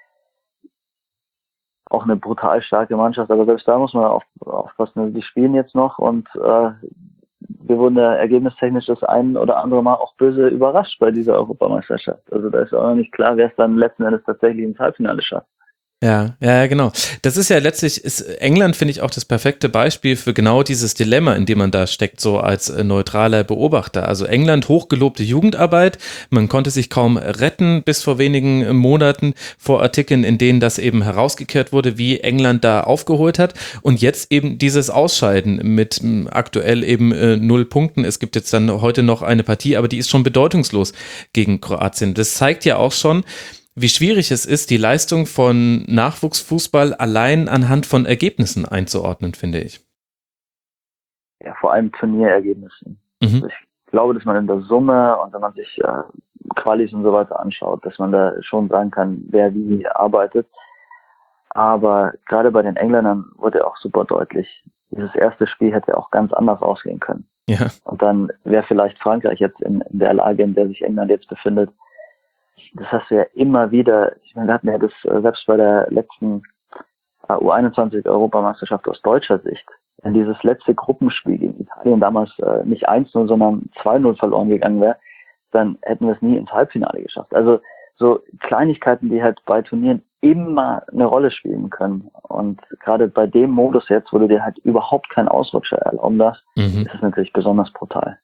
auch eine brutal starke Mannschaft, aber selbst da muss man aufpassen. Die spielen jetzt noch und wir wurden ja ergebnistechnisch das ein oder andere Mal auch böse überrascht bei dieser Europameisterschaft. Also da ist auch noch nicht klar, wer es dann letzten Endes tatsächlich ins Halbfinale schafft. Ja, genau. Das ist ja letztlich, ist England, finde ich, auch das perfekte Beispiel für genau dieses Dilemma, in dem man da steckt, so als neutraler Beobachter. Also England, hochgelobte Jugendarbeit, man konnte sich kaum retten bis vor wenigen Monaten vor Artikeln, in denen das eben herausgekehrt wurde, wie England da aufgeholt hat. Und jetzt eben dieses Ausscheiden mit aktuell eben 0 Punkten. Es gibt jetzt dann heute noch eine Partie, aber die ist schon bedeutungslos gegen Kroatien. Das zeigt ja auch schon, wie schwierig es ist, die Leistung von Nachwuchsfußball allein anhand von Ergebnissen einzuordnen, finde ich. Ja, vor allem Turnierergebnissen. Mhm. Ich glaube, dass man in der Summe und wenn man sich Qualis und so weiter anschaut, dass man da schon sagen kann, wer wie arbeitet. Aber gerade bei den Engländern wurde auch super deutlich, dieses erste Spiel hätte auch ganz anders ausgehen können. Ja. Und dann wäre vielleicht Frankreich jetzt in der Lage, in der sich England jetzt befindet. Das hast du ja immer wieder, ich meine, wir hatten ja das selbst bei der letzten U21-Europameisterschaft aus deutscher Sicht, wenn dieses letzte Gruppenspiel gegen Italien damals nicht 1:0, sondern 2:0 verloren gegangen wäre, dann hätten wir es nie ins Halbfinale geschafft. Also so Kleinigkeiten, die halt bei Turnieren immer eine Rolle spielen können. Und gerade bei dem Modus jetzt, wo du dir halt überhaupt keinen Ausrutscher erlauben darfst, ist es natürlich besonders brutal.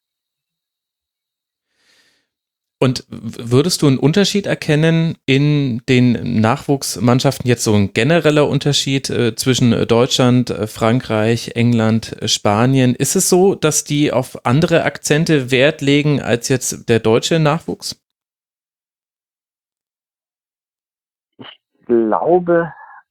Und würdest du einen Unterschied erkennen in den Nachwuchsmannschaften, jetzt so ein genereller Unterschied zwischen Deutschland, Frankreich, England, Spanien? Ist es so, dass die auf andere Akzente Wert legen als jetzt der deutsche Nachwuchs? Ich glaube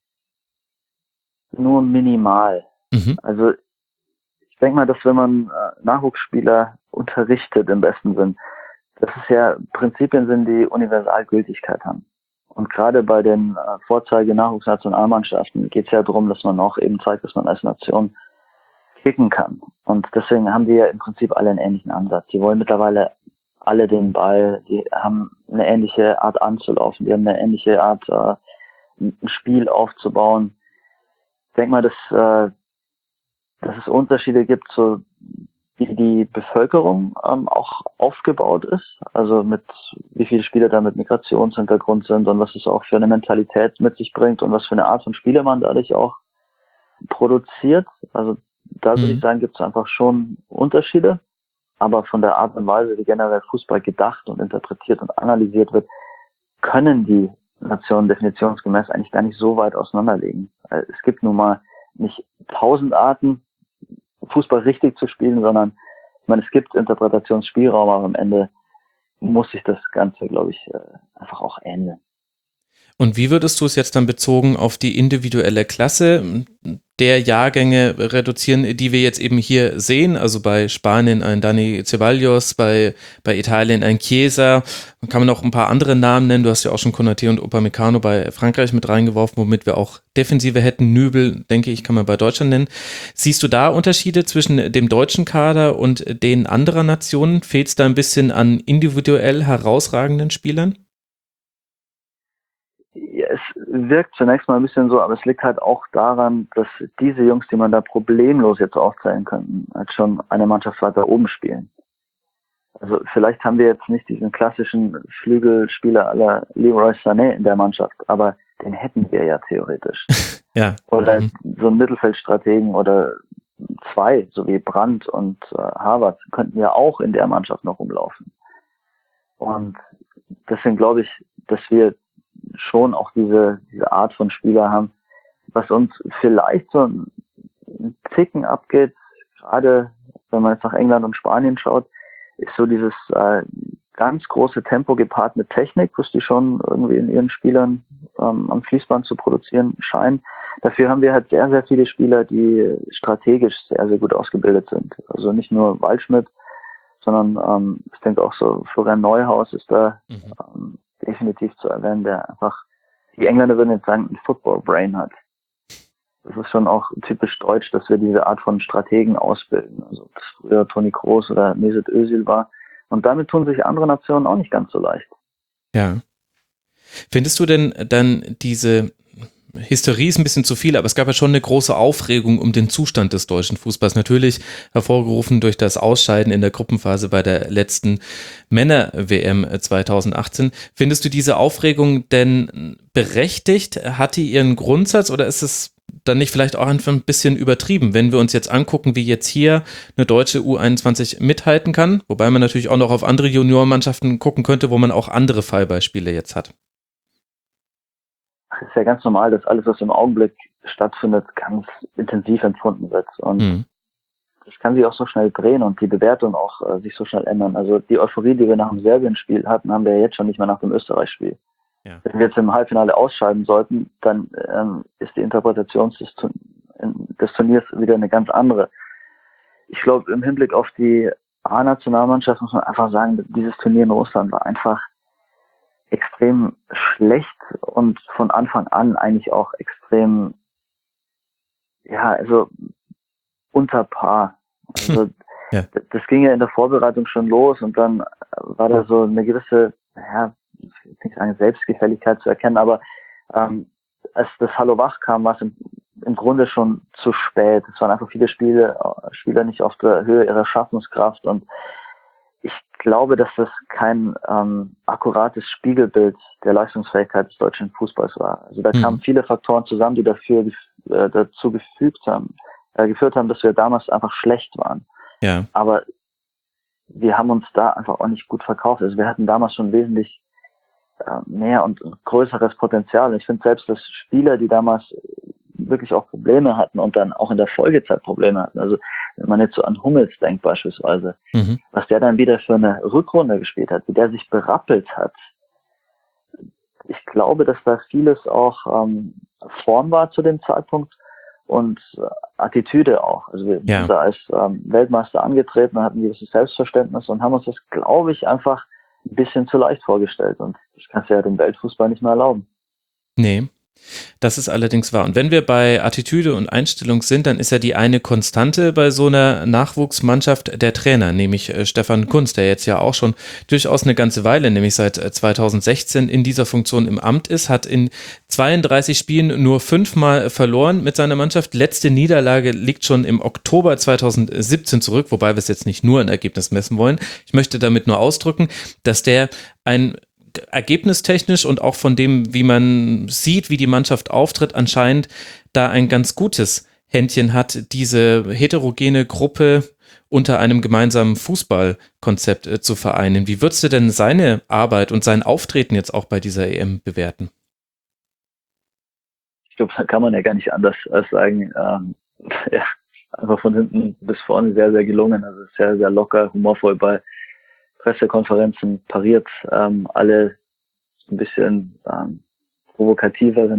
nur minimal. Also ich denke mal, dass wenn man Nachwuchsspieler unterrichtet im besten Sinn, dass es ja Prinzipien sind, die Universalgültigkeit haben. Und gerade bei den Vorzeige-Nachwuchsnationalmannschaften geht es ja darum, dass man auch eben zeigt, dass man als Nation kicken kann. Und deswegen haben die ja im Prinzip alle einen ähnlichen Ansatz. Die wollen mittlerweile alle den Ball, die haben eine ähnliche Art anzulaufen, die haben eine ähnliche Art, ein Spiel aufzubauen. Ich denke mal, dass es Unterschiede gibt, so wie die Bevölkerung auch aufgebaut ist, also mit wie viele Spieler da mit Migrationshintergrund sind und was es auch für eine Mentalität mit sich bringt und was für eine Art von Spieler man dadurch auch produziert. Also da würde ich sagen, gibt es einfach schon Unterschiede, aber von der Art und Weise, wie generell Fußball gedacht und interpretiert und analysiert wird, können die Nationen definitionsgemäß eigentlich gar nicht so weit auseinanderliegen. Es gibt nun mal nicht 1000 Arten, Fußball richtig zu spielen, sondern ich meine, es gibt Interpretationsspielraum, aber am Ende muss sich das Ganze, glaube ich, einfach auch ändern. Und wie würdest du es jetzt dann bezogen auf die individuelle Klasse der Jahrgänge reduzieren, die wir jetzt eben hier sehen? Also bei Spanien ein Dani Ceballos, bei Italien ein Chiesa. Man kann noch ein paar andere Namen nennen. Du hast ja auch schon Konaté und Upamecano bei Frankreich mit reingeworfen, womit wir auch Defensive hätten. Nübel, denke ich, kann man bei Deutschland nennen. Siehst du da Unterschiede zwischen dem deutschen Kader und den anderer Nationen? Fehlt es da ein bisschen an individuell herausragenden Spielern? Ja, es wirkt zunächst mal ein bisschen so, aber es liegt halt auch daran, dass diese Jungs, die man da problemlos jetzt aufzählen könnten, halt schon eine Mannschaft weiter oben spielen. Also vielleicht haben wir jetzt nicht diesen klassischen Flügelspieler à la Leroy Sané in der Mannschaft, aber den hätten wir ja theoretisch. Ja. Oder so einen Mittelfeldstrategen oder zwei, so wie Brandt und Havertz, könnten ja auch in der Mannschaft noch rumlaufen. Und deswegen glaube ich, dass wir schon auch diese Art von Spieler haben, was uns vielleicht so ein Ticken abgeht, gerade wenn man jetzt nach England und Spanien schaut, ist so dieses ganz große Tempo gepaart mit Technik, was die schon irgendwie in ihren Spielern am Fließband zu produzieren scheinen. Dafür haben wir halt sehr, sehr viele Spieler, die strategisch sehr, sehr gut ausgebildet sind. Also nicht nur Waldschmidt, sondern ich denke auch so Florian Neuhaus ist da definitiv zu erwähnen, der einfach, die Engländer würden jetzt sagen, ein Football-Brain hat. Das ist schon auch typisch deutsch, dass wir diese Art von Strategen ausbilden. Also ob das früher Toni Kroos oder Mesut Özil war. Und damit tun sich andere Nationen auch nicht ganz so leicht. Ja. Findest du denn dann diese Hysterie ist ein bisschen zu viel, aber es gab ja schon eine große Aufregung um den Zustand des deutschen Fußballs. Natürlich hervorgerufen durch das Ausscheiden in der Gruppenphase bei der letzten Männer-WM 2018. Findest du diese Aufregung denn berechtigt? Hat die ihren Grundsatz oder ist es dann nicht vielleicht auch einfach ein bisschen übertrieben, wenn wir uns jetzt angucken, wie jetzt hier eine deutsche U21 mithalten kann? Wobei man natürlich auch noch auf andere Juniormannschaften gucken könnte, wo man auch andere Fallbeispiele jetzt hat. Es ist ja ganz normal, dass alles, was im Augenblick stattfindet, ganz intensiv empfunden wird. Und das kann sich auch so schnell drehen und die Bewertung auch sich so schnell ändern. Also die Euphorie, die wir nach dem Serbien-Spiel hatten, haben wir ja jetzt schon nicht mehr nach dem Österreich-Spiel. Ja. Wenn wir jetzt im Halbfinale ausscheiden sollten, dann ist die Interpretation des Turniers wieder eine ganz andere. Ich glaube, im Hinblick auf die A-Nationalmannschaft muss man einfach sagen, dieses Turnier in Russland war einfach extrem schlecht und von Anfang an eigentlich auch extrem, ja, also unter Paar. Also ja. Das ging ja in der Vorbereitung schon los und dann war da so eine gewisse, ja, ich will nicht sagen Selbstgefälligkeit zu erkennen, aber als das Hallo Wach kam, war es im Grunde schon zu spät. Es waren einfach viele Spieler nicht auf der Höhe ihrer Schaffenskraft und ich glaube, dass das kein akkurates Spiegelbild der Leistungsfähigkeit des deutschen Fußballs war. Also da kamen viele Faktoren zusammen, die dazu geführt haben, dass wir damals einfach schlecht waren. Ja. Aber wir haben uns da einfach auch nicht gut verkauft. Also wir hatten damals schon wesentlich mehr und größeres Potenzial. Und ich finde selbst, dass Spieler, die damals wirklich auch Probleme hatten und dann auch in der Folgezeit Probleme hatten. Also wenn man jetzt so an Hummels denkt beispielsweise, was der dann wieder für eine Rückrunde gespielt hat, wie der sich berappelt hat. Ich glaube, dass da vieles auch Form war zu dem Zeitpunkt und Attitüde auch. Also wir sind da als Weltmeister angetreten, hatten ein gewisses Selbstverständnis und haben uns das, glaube ich, einfach ein bisschen zu leicht vorgestellt. Und das kannst du ja dem Weltfußball nicht mehr erlauben. Nee. Das ist allerdings wahr. Und wenn wir bei Attitüde und Einstellung sind, dann ist ja die eine Konstante bei so einer Nachwuchsmannschaft der Trainer, nämlich Stefan Kuntz, der jetzt ja auch schon durchaus eine ganze Weile, nämlich seit 2016 in dieser Funktion im Amt ist, hat in 32 Spielen nur 5-mal verloren mit seiner Mannschaft. Letzte Niederlage liegt schon im Oktober 2017 zurück, wobei wir es jetzt nicht nur ein Ergebnis messen wollen. Ich möchte damit nur ausdrücken, dass der ein ergebnistechnisch und auch von dem, wie man sieht, wie die Mannschaft auftritt, anscheinend da ein ganz gutes Händchen hat, diese heterogene Gruppe unter einem gemeinsamen Fußballkonzept zu vereinen. Wie würdest du denn seine Arbeit und sein Auftreten jetzt auch bei dieser EM bewerten? Ich glaube, da kann man ja gar nicht anders als sagen, ja, einfach von hinten bis vorne sehr, sehr gelungen. Also sehr, sehr locker, humorvoll bei Pressekonferenzen, pariert alle ein bisschen provokativeren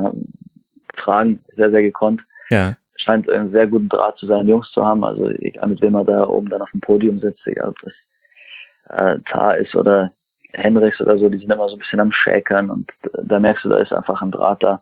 Fragen sehr, sehr gekonnt. Ja. Scheint einen sehr guten Draht zu seinen Jungs zu haben. Also egal mit wem er da oben dann auf dem Podium sitzt, egal ob das Tar ist oder Henrichs oder so, die sind immer so ein bisschen am Schäkern und da merkst du, da ist einfach ein Draht da.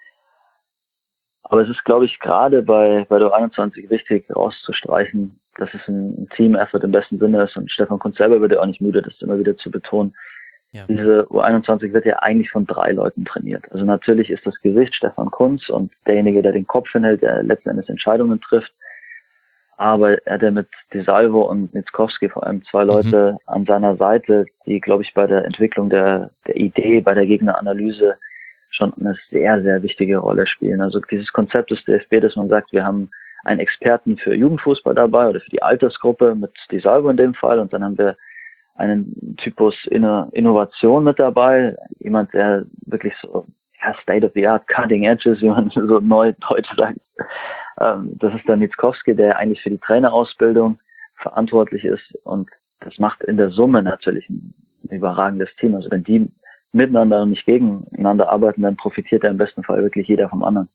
Aber es ist, glaube ich, gerade bei der U21 wichtig rauszustreichen, dass es ein Team-Effort im besten Sinne ist und Stefan Kuntz selber wird ja auch nicht müde, das immer wieder zu betonen. Ja. Diese U21 wird ja eigentlich von 3 Leuten trainiert. Also natürlich ist das Gesicht Stefan Kuntz und derjenige, der den Kopf hinhält, der letzten Endes Entscheidungen trifft. Aber er hat ja mit Di Salvo und Nitzkowski vor allem 2 Leute an seiner Seite, die, glaube ich, bei der Entwicklung der Idee, bei der Gegneranalyse schon eine sehr, sehr wichtige Rolle spielen. Also dieses Konzept des DFB, dass man sagt, wir haben einen Experten für Jugendfußball dabei oder für die Altersgruppe mit Di Salvo in dem Fall und dann haben wir einen Typus Innovation mit dabei, jemand, der wirklich so State of the Art, Cutting Edges, wie man so neu Deutsch sagt. Das ist dann Nitzkowski, der eigentlich für die Trainerausbildung verantwortlich ist und das macht in der Summe natürlich ein überragendes Team. Also wenn die miteinander und nicht gegeneinander arbeiten, dann profitiert ja im besten Fall wirklich jeder vom anderen.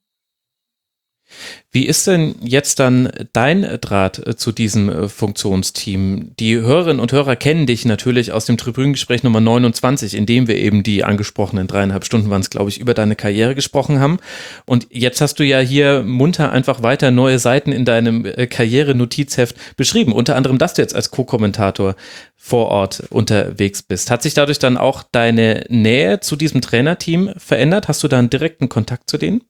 Wie ist denn jetzt dann dein Draht zu diesem Funktionsteam? Die Hörerinnen und Hörer kennen dich natürlich aus dem Tribünengespräch Nummer 29, in dem wir eben die angesprochenen 3,5 Stunden waren es, glaube ich, über deine Karriere gesprochen haben. Und jetzt hast du ja hier munter einfach weiter neue Seiten in deinem Karriere-Notizheft beschrieben. Unter anderem, dass du jetzt als Co-Kommentator vor Ort unterwegs bist. Hat sich dadurch dann auch deine Nähe zu diesem Trainerteam verändert? Hast du da einen direkten Kontakt zu denen?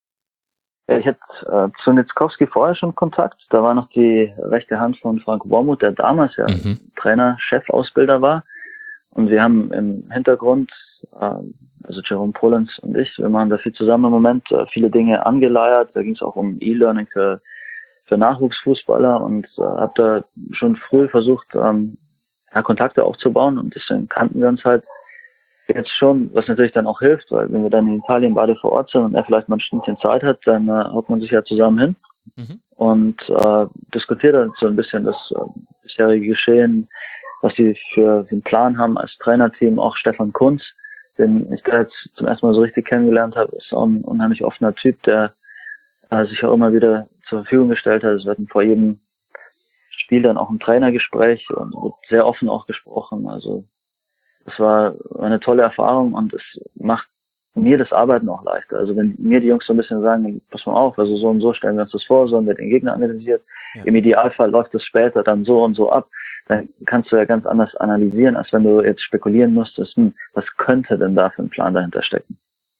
Ja, ich hatte zu Nitzkowski vorher schon Kontakt. Da war noch die rechte Hand von Frank Wormuth, der damals ja Trainer, Chefausbilder war. Und wir haben im Hintergrund, also Jerome Polenz und ich, wir machen da viel zusammen im Moment, viele Dinge angeleiert. Da ging es auch um E-Learning für Nachwuchsfußballer und habe da schon früh versucht, Kontakte aufzubauen und deswegen kannten wir uns halt jetzt schon, was natürlich dann auch hilft, weil wenn wir dann in Italien beide vor Ort sind und er vielleicht mal ein Stündchen Zeit hat, dann hockt man sich ja zusammen hin und diskutiert dann so ein bisschen das bisherige Geschehen, was die für den Plan haben als Trainerteam. Auch Stefan Kuntz, den ich da jetzt zum ersten Mal so richtig kennengelernt habe, ist auch ein unheimlich offener Typ, der sich auch immer wieder zur Verfügung gestellt hat. Es wird vor jedem Spiel dann auch ein Trainergespräch und wird sehr offen auch gesprochen. Also das war eine tolle Erfahrung und es macht mir das Arbeiten auch leichter. Also wenn mir die Jungs so ein bisschen sagen, pass mal auf, also so und so stellen wir uns das vor, so haben wir den Gegner analysiert. Ja. Im Idealfall läuft das später dann so und so ab. Dann kannst du ja ganz anders analysieren, als wenn du jetzt spekulieren müsstest, was könnte denn da für ein Plan dahinter stecken.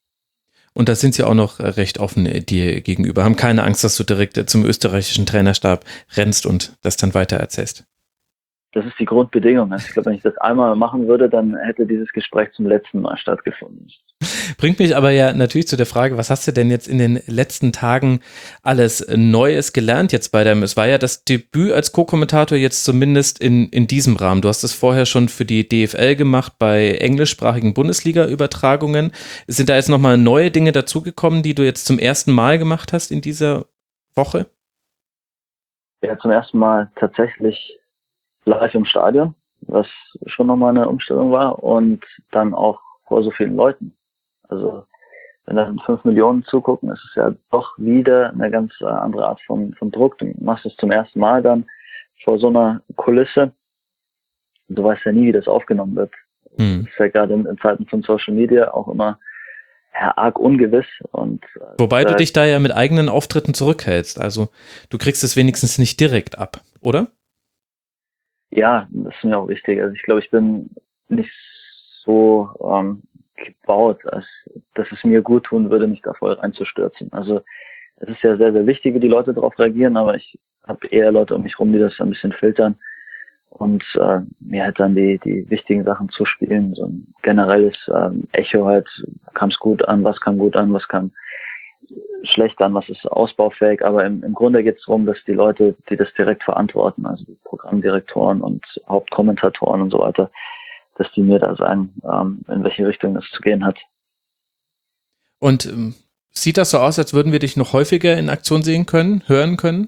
Und da sind sie auch noch recht offen dir gegenüber. Haben keine Angst, dass du direkt zum österreichischen Trainerstab rennst und das dann weiter erzählst. Das ist die Grundbedingung. Also ich glaube, wenn ich das einmal machen würde, dann hätte dieses Gespräch zum letzten Mal stattgefunden. Bringt mich aber ja natürlich zu der Frage, was hast du denn jetzt in den letzten Tagen alles Neues gelernt jetzt bei deinem, es war ja das Debüt als Co-Kommentator jetzt zumindest in diesem Rahmen. Du hast es vorher schon für die DFL gemacht bei englischsprachigen Bundesliga-Übertragungen. Sind da jetzt nochmal neue Dinge dazugekommen, die du jetzt zum ersten Mal gemacht hast in dieser Woche? Ja, zum ersten Mal tatsächlich live im Stadion, was schon nochmal eine Umstellung war und dann auch vor so vielen Leuten. Also wenn dann 5 Millionen zugucken, ist es ja doch wieder eine ganz andere Art von Druck. Du machst es zum ersten Mal dann vor so einer Kulisse. Du weißt ja nie, wie das aufgenommen wird. Das ist ja gerade in Zeiten von Social Media auch immer arg ungewiss. Und Wobei du dich da ja mit eigenen Auftritten zurückhältst. Also du kriegst es wenigstens nicht direkt ab, oder? Ja, das ist mir auch wichtig. Also ich glaube, ich bin nicht so gebaut, dass es mir gut tun würde, mich da voll reinzustürzen. Also es ist ja sehr, sehr wichtig, wie die Leute darauf reagieren, aber ich habe eher Leute um mich rum, die das ein bisschen filtern und mir halt dann die wichtigen Sachen zuspielen. So ein generelles Echo halt, kam es gut an, was kam gut an, was kam schlecht an, was ist ausbaufähig, aber im Grunde geht es darum, dass die Leute, die das direkt verantworten, also die Programmdirektoren und Hauptkommentatoren und so weiter, dass die mir da sagen, in welche Richtung das zu gehen hat. Und sieht das so aus, als würden wir dich noch häufiger in Aktion sehen können, hören können?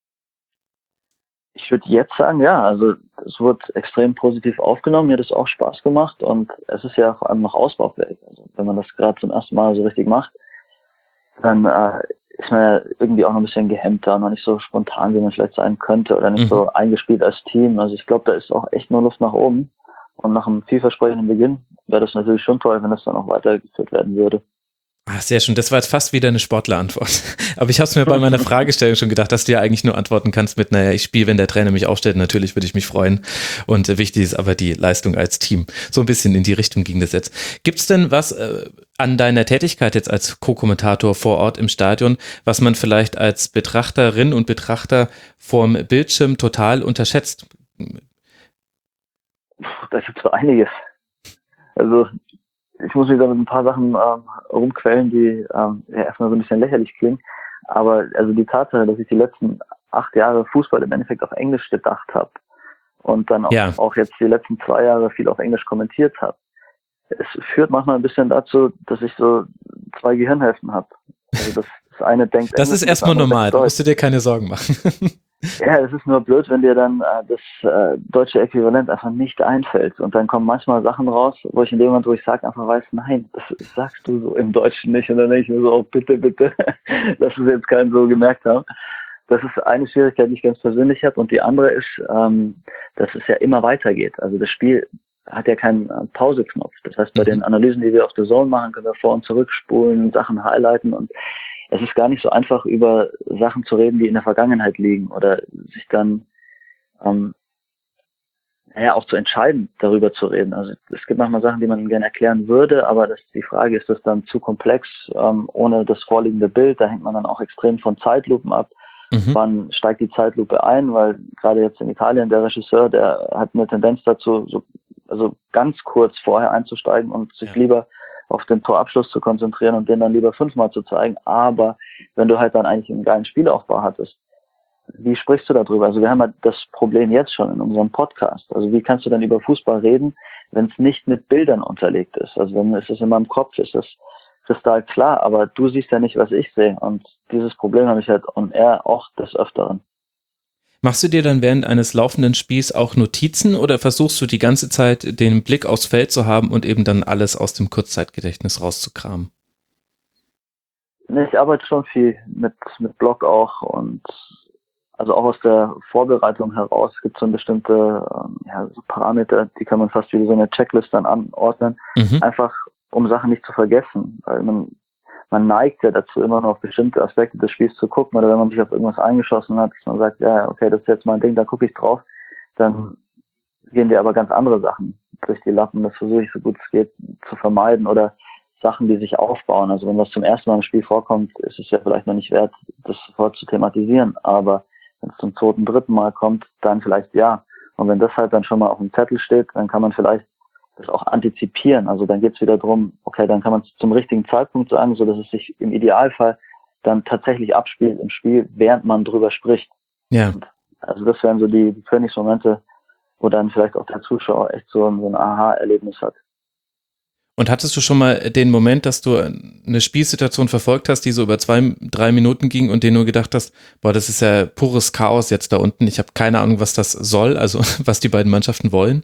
Ich würde jetzt sagen, ja, also es wird extrem positiv aufgenommen, mir hat es auch Spaß gemacht und es ist ja vor allem noch ausbaufähig. Also wenn man das gerade zum ersten Mal so richtig macht, dann ist man ja irgendwie auch noch ein bisschen gehemmter, noch nicht so spontan, wie man vielleicht sein könnte oder nicht so eingespielt als Team. Also ich glaube, da ist auch echt nur Luft nach oben. Und nach einem vielversprechenden Beginn wäre das natürlich schon toll, wenn das dann auch weitergeführt werden würde. Ach, sehr schön. Das war jetzt fast wieder eine Sportlerantwort. Aber ich habe es mir bei meiner Fragestellung schon gedacht, dass du ja eigentlich nur antworten kannst mit, naja, ich spiele, wenn der Trainer mich aufstellt. Natürlich würde ich mich freuen. Und wichtig ist aber die Leistung als Team. So ein bisschen in die Richtung ging das jetzt. Gibt es denn was an deiner Tätigkeit jetzt als Co-Kommentator vor Ort im Stadion, was man vielleicht als Betrachterin und Betrachter vorm Bildschirm total unterschätzt? Da gibt es so einiges. Also ich muss mich da mit ein paar Sachen rumquälen, die ja erstmal so ein bisschen lächerlich klingen. Aber also die Tatsache, dass ich die letzten 8 Jahre Fußball im Endeffekt auf Englisch gedacht habe und dann auch jetzt die letzten 2 Jahre viel auf Englisch kommentiert habe, es führt manchmal ein bisschen dazu, dass ich so 2 Gehirnhälften habe. Also das eine denkt das Englisch, ist erstmal normal, da musst du dir keine Sorgen machen. Ja, es ist nur blöd, wenn dir dann das deutsche Äquivalent einfach nicht einfällt. Und dann kommen manchmal Sachen raus, wo ich in dem Moment, wo ich sage, einfach weiß, nein, das sagst du so im Deutschen nicht. Und dann denke ich mir so, oh, bitte, dass es jetzt keinen so gemerkt haben. Das ist eine Schwierigkeit, die ich ganz persönlich habe. Und die andere ist, dass es ja immer weitergeht. Also das Spiel hat ja keinen Pauseknopf. Das heißt, bei den Analysen, die wir auf The Zone machen, können wir vor- und zurückspulen, Sachen highlighten und es ist gar nicht so einfach, über Sachen zu reden, die in der Vergangenheit liegen oder sich dann auch zu entscheiden, darüber zu reden. Also es gibt manchmal Sachen, die man gerne erklären würde, aber die Frage ist, das dann zu komplex ohne das vorliegende Bild. Da hängt man dann auch extrem von Zeitlupen ab. Wann steigt die Zeitlupe ein? Weil gerade jetzt in Italien der Regisseur, der hat eine Tendenz dazu, also ganz kurz vorher einzusteigen und sich lieber auf den Torabschluss zu konzentrieren und den dann lieber 5-mal zu zeigen. Aber wenn du halt dann eigentlich einen geilen Spielaufbau hattest, wie sprichst du darüber? Also wir haben halt das Problem jetzt schon in unserem Podcast. Also wie kannst du dann über Fußball reden, wenn es nicht mit Bildern unterlegt ist? Also wenn es in meinem Kopf ist, das kristallklar, aber du siehst ja nicht, was ich sehe. Und dieses Problem habe ich halt on air auch des Öfteren. Machst du dir dann während eines laufenden Spiels auch Notizen oder versuchst du die ganze Zeit den Blick aufs Feld zu haben und eben dann alles aus dem Kurzzeitgedächtnis rauszukramen? Ich arbeite schon viel mit Blog auch und also auch aus der Vorbereitung heraus gibt es so bestimmte so Parameter, die kann man fast wie so eine Checklist dann anordnen, einfach um Sachen nicht zu vergessen, weil man neigt ja dazu, immer noch auf bestimmte Aspekte des Spiels zu gucken oder wenn man sich auf irgendwas eingeschossen hat, dass man sagt, ja, okay, das ist jetzt mein Ding, da gucke ich drauf, dann gehen dir aber ganz andere Sachen durch die Lappen. Das versuche ich so gut es geht zu vermeiden oder Sachen, die sich aufbauen. Also wenn was zum ersten Mal im Spiel vorkommt, ist es ja vielleicht noch nicht wert, das sofort zu thematisieren, aber wenn es zum 2., 3. Mal kommt, dann vielleicht ja. Und wenn das halt dann schon mal auf dem Zettel steht, dann kann man vielleicht das auch antizipieren. Also dann geht es wieder darum, okay, dann kann man es zum richtigen Zeitpunkt sagen, so dass es sich im Idealfall dann tatsächlich abspielt im Spiel, während man drüber spricht. Ja. Und also das wären so die Königsmomente, wo dann vielleicht auch der Zuschauer echt so ein Aha-Erlebnis hat. Und hattest du schon mal den Moment, dass du eine Spielsituation verfolgt hast, die so über 2-3 Minuten ging und dir nur gedacht hast, boah, das ist ja pures Chaos jetzt da unten, ich habe keine Ahnung, was das soll, also was die beiden Mannschaften wollen?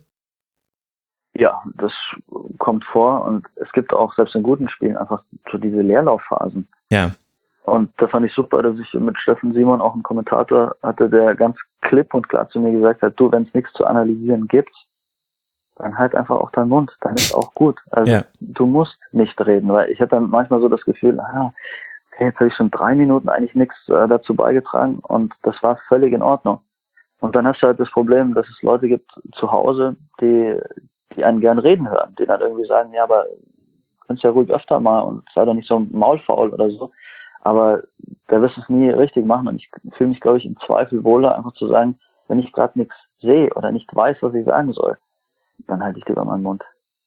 Ja, das kommt vor und es gibt auch selbst in guten Spielen einfach so diese Leerlaufphasen. Ja. Und da fand ich super, dass ich mit Steffen Simon auch einen Kommentator hatte, der ganz klipp und klar zu mir gesagt hat, du, wenn es nichts zu analysieren gibt, dann halt einfach auch deinen Mund, dann ist auch gut. Also du musst nicht reden, weil ich habe dann manchmal so das Gefühl, okay, jetzt habe ich schon 3 Minuten eigentlich nichts dazu beigetragen und das war völlig in Ordnung. Und dann hast du halt das Problem, dass es Leute gibt zu Hause, die einen gern reden hören, die dann irgendwie sagen, ja, aber kannst ja ruhig öfter mal und sei doch nicht so maulfaul oder so. Aber da wirst du es nie richtig machen und ich fühle mich, glaube ich, im Zweifel wohler, einfach zu sagen, wenn ich gerade nichts sehe oder nicht weiß, was ich sagen soll, dann halte ich lieber meinen Mund.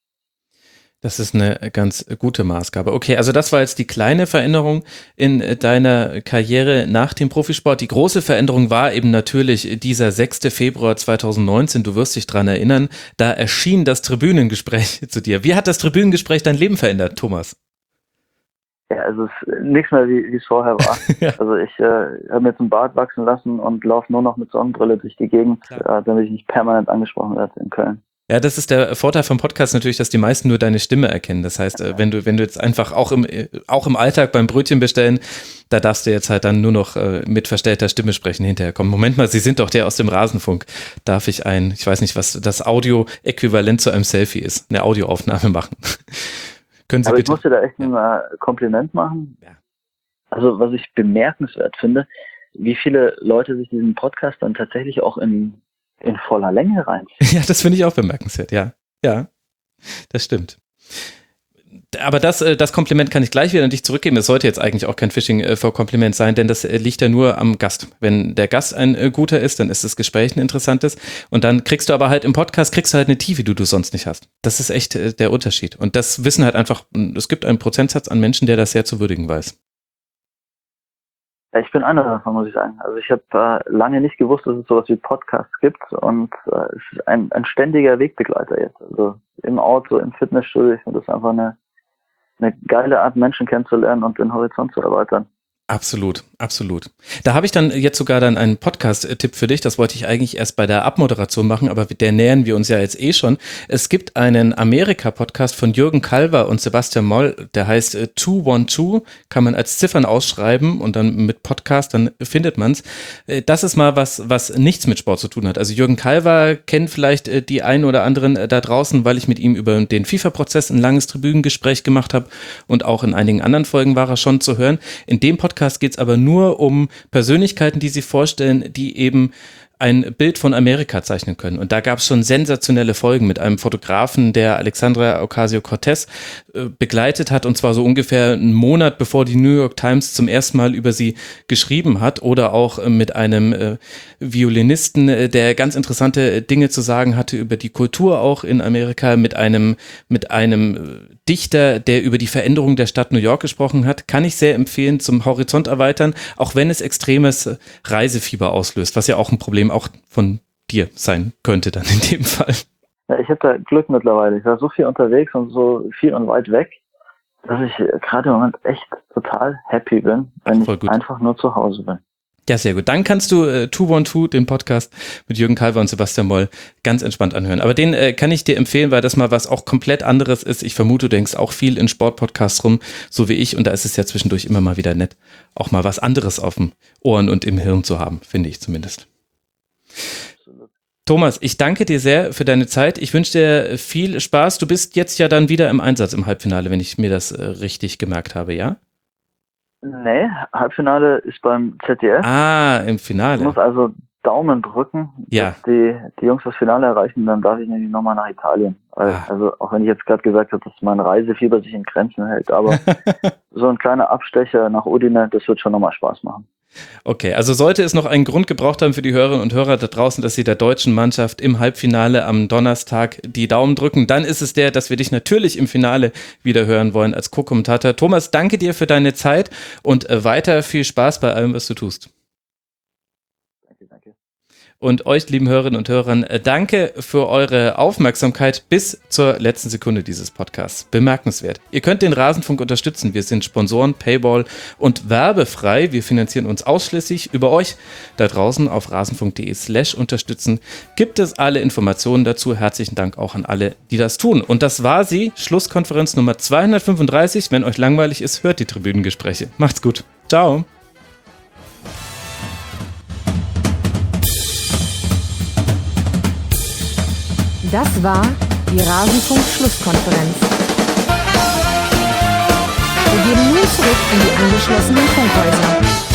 Das ist eine ganz gute Maßgabe. Okay, also das war jetzt die kleine Veränderung in deiner Karriere nach dem Profisport. Die große Veränderung war eben natürlich dieser 6. Februar 2019. Du wirst dich dran erinnern, da erschien das Tribünengespräch zu dir. Wie hat das Tribünengespräch dein Leben verändert, Thomas? Ja, also es ist nichts mehr, wie es vorher war. Ja. Also ich habe mir jetzt einen Bart wachsen lassen und laufe nur noch mit Sonnenbrille durch die Gegend, damit ich nicht permanent angesprochen werde in Köln. Ja, das ist der Vorteil vom Podcast natürlich, dass die meisten nur deine Stimme erkennen. Das heißt, wenn du jetzt einfach auch im Alltag beim Brötchen bestellen, da darfst du jetzt halt dann nur noch mit verstellter Stimme sprechen hinterher. Komm, Moment mal, Sie sind doch der aus dem Rasenfunk. Darf ich ich weiß nicht, was das Audio-Äquivalent zu einem Selfie ist, eine Audioaufnahme machen? Können Sie Aber bitte? ich muss dir da echt ein Kompliment machen. Ja. Also was ich bemerkenswert finde, wie viele Leute sich diesen Podcast dann tatsächlich auch in voller Länge reinziehen. Ja, das finde ich auch bemerkenswert, ja. Ja, das stimmt. Aber das Kompliment kann ich gleich wieder an dich zurückgeben. Es sollte jetzt eigentlich auch kein Phishing for Compliment sein, denn das liegt ja nur am Gast. Wenn der Gast ein guter ist, dann ist das Gespräch ein interessantes. Und dann kriegst du aber halt im Podcast, eine Tiefe, die du sonst nicht hast. Das ist echt der Unterschied. Und das wissen halt einfach, es gibt einen Prozentsatz an Menschen, der das sehr zu würdigen weiß. Ja, ich bin einer davon, muss ich sagen. Also ich habe lange nicht gewusst, dass es sowas wie Podcasts gibt und es ist ein ständiger Wegbegleiter jetzt. Also im Auto, im Fitnessstudio, ich finde das einfach eine geile Art, Menschen kennenzulernen und den Horizont zu erweitern. Absolut, absolut. Da habe ich dann jetzt sogar einen Podcast-Tipp für dich. Das wollte ich eigentlich erst bei der Abmoderation machen, aber der nähern wir uns ja jetzt schon. Es gibt einen Amerika-Podcast von Jürgen Kalver und Sebastian Moll, der heißt 212, kann man als Ziffern ausschreiben und dann mit Podcast, dann findet man es. Das ist mal was nichts mit Sport zu tun hat. Also Jürgen Kalver kennt vielleicht die einen oder anderen da draußen, weil ich mit ihm über den FIFA-Prozess ein langes Tribünengespräch gemacht habe und auch in einigen anderen Folgen war er schon zu hören. In dem Podcast geht es aber nur um Persönlichkeiten, die sie vorstellen, die eben ein Bild von Amerika zeichnen können. Und da gab es schon sensationelle Folgen mit einem Fotografen, der Alexandra Ocasio-Cortez begleitet hat, und zwar so ungefähr einen Monat, bevor die New York Times zum ersten Mal über sie geschrieben hat, oder auch mit einem Violinisten, der ganz interessante Dinge zu sagen hatte über die Kultur auch in Amerika, mit einem Dichter, der über die Veränderung der Stadt New York gesprochen hat. Kann ich sehr empfehlen, zum Horizont erweitern, auch wenn es extremes Reisefieber auslöst, was ja auch ein Problem auch von dir sein könnte dann in dem Fall. Ja, ich habe da Glück mittlerweile. Ich war so viel unterwegs und so viel und weit weg, dass ich gerade im Moment echt total happy bin, wenn ich einfach nur zu Hause bin. Ja, sehr gut. Dann kannst du 212, den Podcast mit Jürgen Kalver und Sebastian Moll, ganz entspannt anhören. Aber den kann ich dir empfehlen, weil das mal was auch komplett anderes ist. Ich vermute, du denkst auch viel in Sportpodcasts rum, so wie ich. Und da ist es ja zwischendurch immer mal wieder nett, auch mal was anderes auf den Ohren und im Hirn zu haben, finde ich zumindest. Thomas, ich danke dir sehr für deine Zeit. Ich wünsche dir viel Spaß. Du bist jetzt ja dann wieder im Einsatz im Halbfinale, wenn ich mir das richtig gemerkt habe, ja? Nee, Halbfinale ist beim ZDF. Ah, im Finale. Ich muss also Daumen drücken, dass die Jungs das Finale erreichen, dann darf ich nämlich nochmal nach Italien. Also auch wenn ich jetzt gerade gesagt habe, dass mein Reisefieber sich in Grenzen hält, aber so ein kleiner Abstecher nach Udine, das wird schon nochmal Spaß machen. Okay, also sollte es noch einen Grund gebraucht haben für die Hörerinnen und Hörer da draußen, dass sie der deutschen Mannschaft im Halbfinale am Donnerstag die Daumen drücken, dann ist es dass wir dich natürlich im Finale wieder hören wollen als Co-Kommentator. Thomas, danke dir für deine Zeit und weiter viel Spaß bei allem, was du tust. Danke. Und euch, lieben Hörerinnen und Hörern, danke für eure Aufmerksamkeit bis zur letzten Sekunde dieses Podcasts. Bemerkenswert. Ihr könnt den Rasenfunk unterstützen. Wir sind Sponsoren, Paywall und werbefrei. Wir finanzieren uns ausschließlich über euch da draußen auf rasenfunk.de/unterstützen. Gibt es alle Informationen dazu. Herzlichen Dank auch an alle, die das tun. Und das war sie, Schlusskonferenz Nummer 235. Wenn euch langweilig ist, hört die Tribünengespräche. Macht's gut. Ciao. Das war Die Rasenfunk-Schlusskonferenz. Wir gehen nun zurück in die angeschlossenen Funkhäuser.